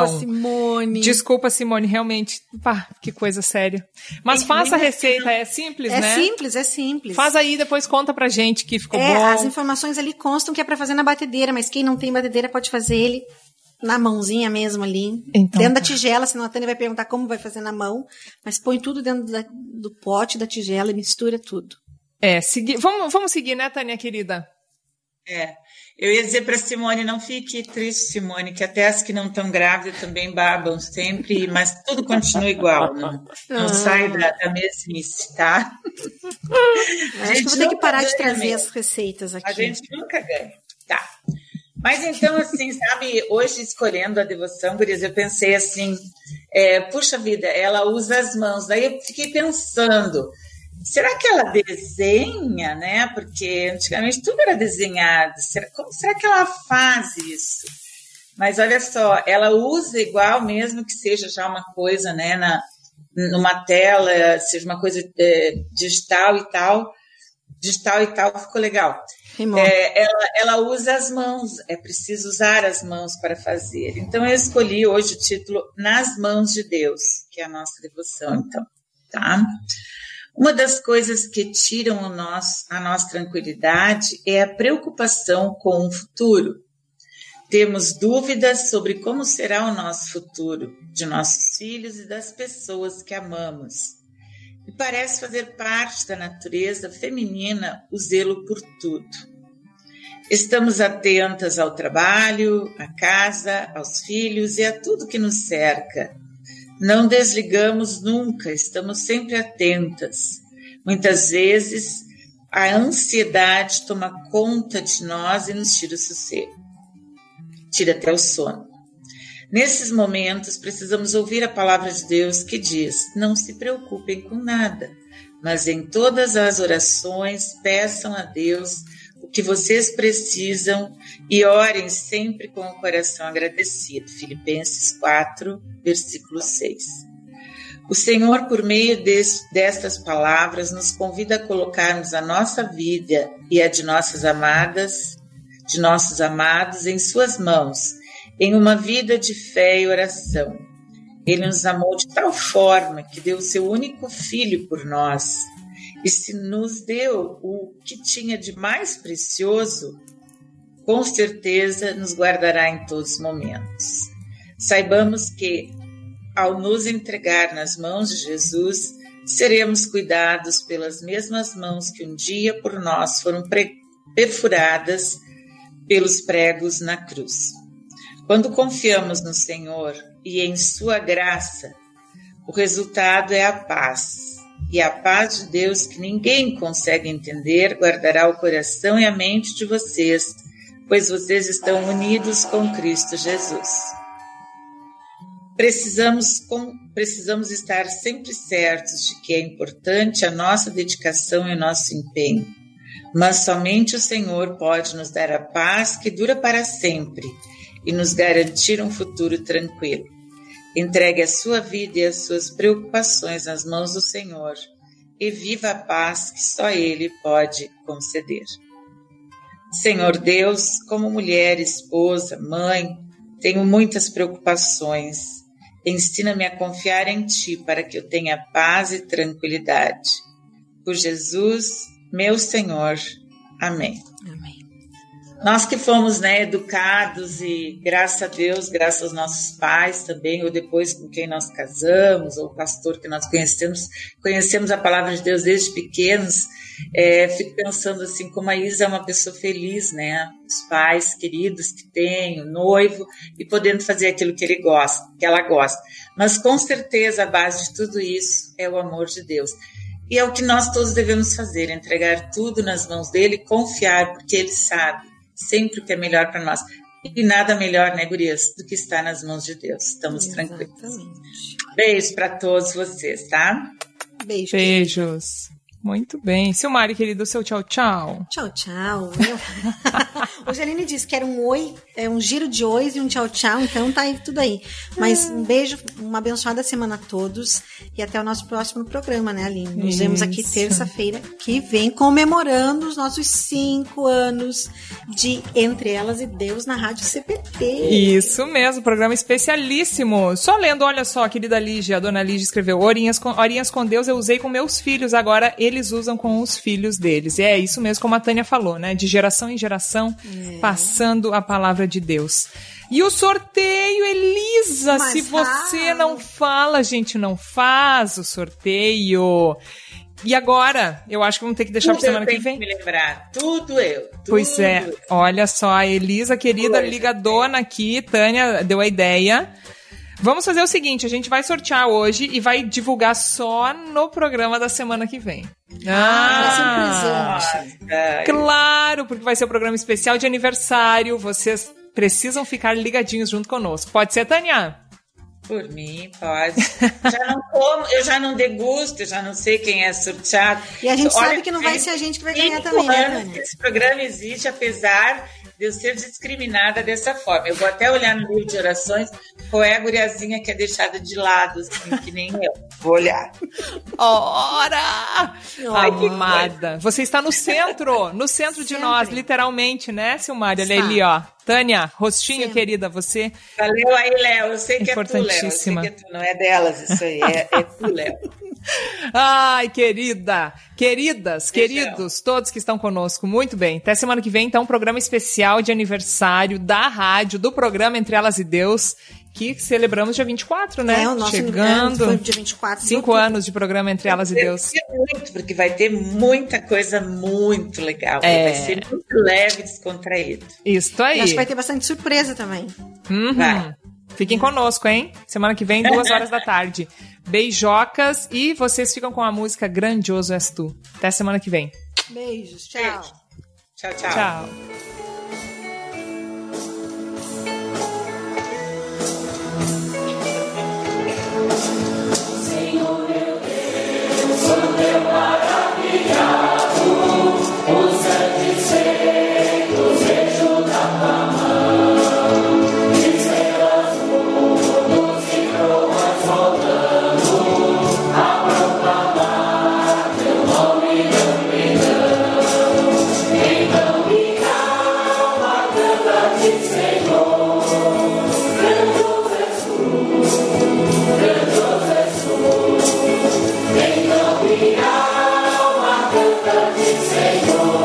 [SPEAKER 1] Desculpa, Simone, realmente. Que coisa séria. Mas faça a receita, é simples, né?
[SPEAKER 2] É simples.
[SPEAKER 1] Faz aí, depois conta pra gente que ficou bom.
[SPEAKER 2] As informações ali constam que é pra fazer na batedeira, mas quem não tem batedeira pode fazer ele na mãozinha mesmo ali, então, dentro da tigela, senão a Tânia vai perguntar como vai fazer na mão, mas põe tudo dentro do pote, da tigela e mistura tudo.
[SPEAKER 1] Vamos seguir, né, Tânia, querida?
[SPEAKER 3] Eu ia dizer para Simone, não fique triste, Simone, que até as que não estão grávidas também babam sempre, mas tudo continua igual, não sai da mesmice, tá?
[SPEAKER 2] Acho que eu vou ter que parar de trazer as receitas aqui.
[SPEAKER 3] A gente nunca ganha, tá? Mas então, assim, sabe, hoje escolhendo a devoção, gurias, eu pensei assim, puxa vida, ela usa as mãos. Daí eu fiquei pensando, será que ela desenha, né? Porque antigamente tudo era desenhado. Como será que ela faz isso? Mas olha só, ela usa igual, mesmo que seja já uma coisa, né, numa tela, seja uma coisa digital e tal, ficou legal. Ela usa as mãos, é preciso usar as mãos para fazer. Então, eu escolhi hoje o título Nas Mãos de Deus, que é a nossa devoção, então, tá? Uma das coisas que tiram a nossa tranquilidade é a preocupação com o futuro. Temos dúvidas sobre como será o nosso futuro, de nossos filhos e das pessoas que amamos. E parece fazer parte da natureza feminina o zelo por tudo. Estamos atentas ao trabalho, à casa, aos filhos e a tudo que nos cerca. Não desligamos nunca, estamos sempre atentas. Muitas vezes a ansiedade toma conta de nós e nos tira o sossego, tira até o sono. Nesses momentos, precisamos ouvir a palavra de Deus que diz: não se preocupem com nada, mas em todas as orações peçam a Deus o que vocês precisam e orem sempre com o coração agradecido. Filipenses 4, versículo 6. O Senhor, por meio destas palavras, nos convida a colocarmos a nossa vida e a de nossos amados em suas mãos, em uma vida de fé e oração. Ele nos amou de tal forma que deu o seu único filho por nós. E se nos deu o que tinha de mais precioso, com certeza nos guardará em todos os momentos. Saibamos que, ao nos entregar nas mãos de Jesus, seremos cuidados pelas mesmas mãos que um dia por nós foram perfuradas pelos pregos na cruz. Quando confiamos no Senhor e em sua graça, o resultado é a paz. E a paz de Deus, que ninguém consegue entender, guardará o coração e a mente de vocês, pois vocês estão unidos com Cristo Jesus. Precisamos estar sempre certos de que é importante a nossa dedicação e o nosso empenho, mas somente o Senhor pode nos dar a paz que dura para sempre e nos garantir um futuro tranquilo. Entregue a sua vida e as suas preocupações nas mãos do Senhor e viva a paz que só Ele pode conceder. Senhor Deus, como mulher, esposa, mãe, tenho muitas preocupações. Ensina-me a confiar em Ti para que eu tenha paz e tranquilidade. Por Jesus, meu Senhor. Amém.
[SPEAKER 2] Amém.
[SPEAKER 3] Nós que fomos, educados e, graças a Deus, graças aos nossos pais também, ou depois com quem nós casamos, ou o pastor que nós conhecemos a palavra de Deus desde pequenos, fico pensando assim, como a Isa é uma pessoa feliz, os pais queridos que tem, o noivo, e podendo fazer aquilo que ela gosta. Mas com certeza a base de tudo isso é o amor de Deus. E é o que nós todos devemos fazer, entregar tudo nas mãos dele, confiar, porque ele sabe sempre o que é melhor para nós. E nada melhor, gurias, do que estar nas mãos de Deus. Estamos tranquilos. Beijo para todos vocês, tá?
[SPEAKER 1] Beijos. Muito bem. Silmari, querido, seu tchau, tchau.
[SPEAKER 2] Tchau, tchau. Hoje a Aline disse que era um oi, um giro de ois e um tchau, tchau, então tá aí tudo aí. Mas um beijo, uma abençoada semana a todos e até o nosso próximo programa, Aline? Nos vemos aqui terça-feira que vem comemorando os nossos 5 anos de Entre Elas e Deus na Rádio CPT.
[SPEAKER 1] Isso mesmo, programa especialíssimo. Só lendo, olha só, a querida Lígia, a dona Lígia escreveu: Horinhas com Deus eu usei com meus filhos, agora eles usam com os filhos deles. E é isso mesmo, como a Tânia falou, de geração em geração, passando a palavra de Deus. E o sorteio, Elisa, mas se você não fala, a gente não faz o sorteio. E agora, eu acho que vamos ter que deixar para semana que vem.
[SPEAKER 3] Me lembrar, tudo eu.
[SPEAKER 1] Pois é, olha só, a Elisa, querida ligadona aqui, Tânia deu a ideia. Vamos fazer o seguinte, a gente vai sortear hoje e vai divulgar só no programa da semana que vem.
[SPEAKER 2] Vai ser um presente.
[SPEAKER 1] Claro, porque vai ser um programa especial de aniversário. Vocês precisam ficar ligadinhos junto conosco. Pode ser, Tânia?
[SPEAKER 3] Por mim, pode. Já não como, eu já não degusto, eu já não sei quem é sorteado.
[SPEAKER 2] E a gente sabe que não vai ser a gente que vai ganhar também, Tânia?
[SPEAKER 3] Esse programa existe, apesar de eu ser discriminada dessa forma. Eu vou até olhar no livro de orações qual é a guriazinha que é deixada de lado, assim, que nem eu. Vou olhar.
[SPEAKER 1] Ora! Amada. Você está no centro de nós, literalmente, né, Silmari? Olha ali, ó. Tânia, rostinho, querida, você...
[SPEAKER 3] Valeu aí, Léo. Eu sei que é tu, Léo. Eu sei que é tu, não é delas isso aí. É tu, Léo.
[SPEAKER 1] Ai, queridas, queridos, todos que estão conosco, muito bem. Até semana que vem, então, um programa especial de aniversário da rádio, do programa Entre Elas e Deus, que celebramos dia 24, né?
[SPEAKER 2] O nosso
[SPEAKER 1] chegando.
[SPEAKER 2] Foi dia 24.
[SPEAKER 1] 5 anos de programa Entre Elas e Deus.
[SPEAKER 3] Muito, porque vai ter muita coisa muito legal. Vai ser muito leve e descontraído.
[SPEAKER 1] Isso aí.
[SPEAKER 2] E acho que vai ter bastante surpresa também.
[SPEAKER 1] Vai. Fiquem conosco, hein? Semana que vem, 2 horas da tarde. Beijocas e vocês ficam com a música Grandioso És Tu. Até semana que vem.
[SPEAKER 2] Beijos, tchau.
[SPEAKER 3] Beijo. Tchau, tchau.
[SPEAKER 1] Tchau.
[SPEAKER 5] Senhor meu Deus, o teu maravilhado, os satisfeitos vejo da tua mão, estrelas mundos e proas voltando, a proclamar teu nome d'amplidão. Então minha alma canta-te, Senhor, grandioso és tu, grandioso és tu. Então minha alma canta-te, Senhor.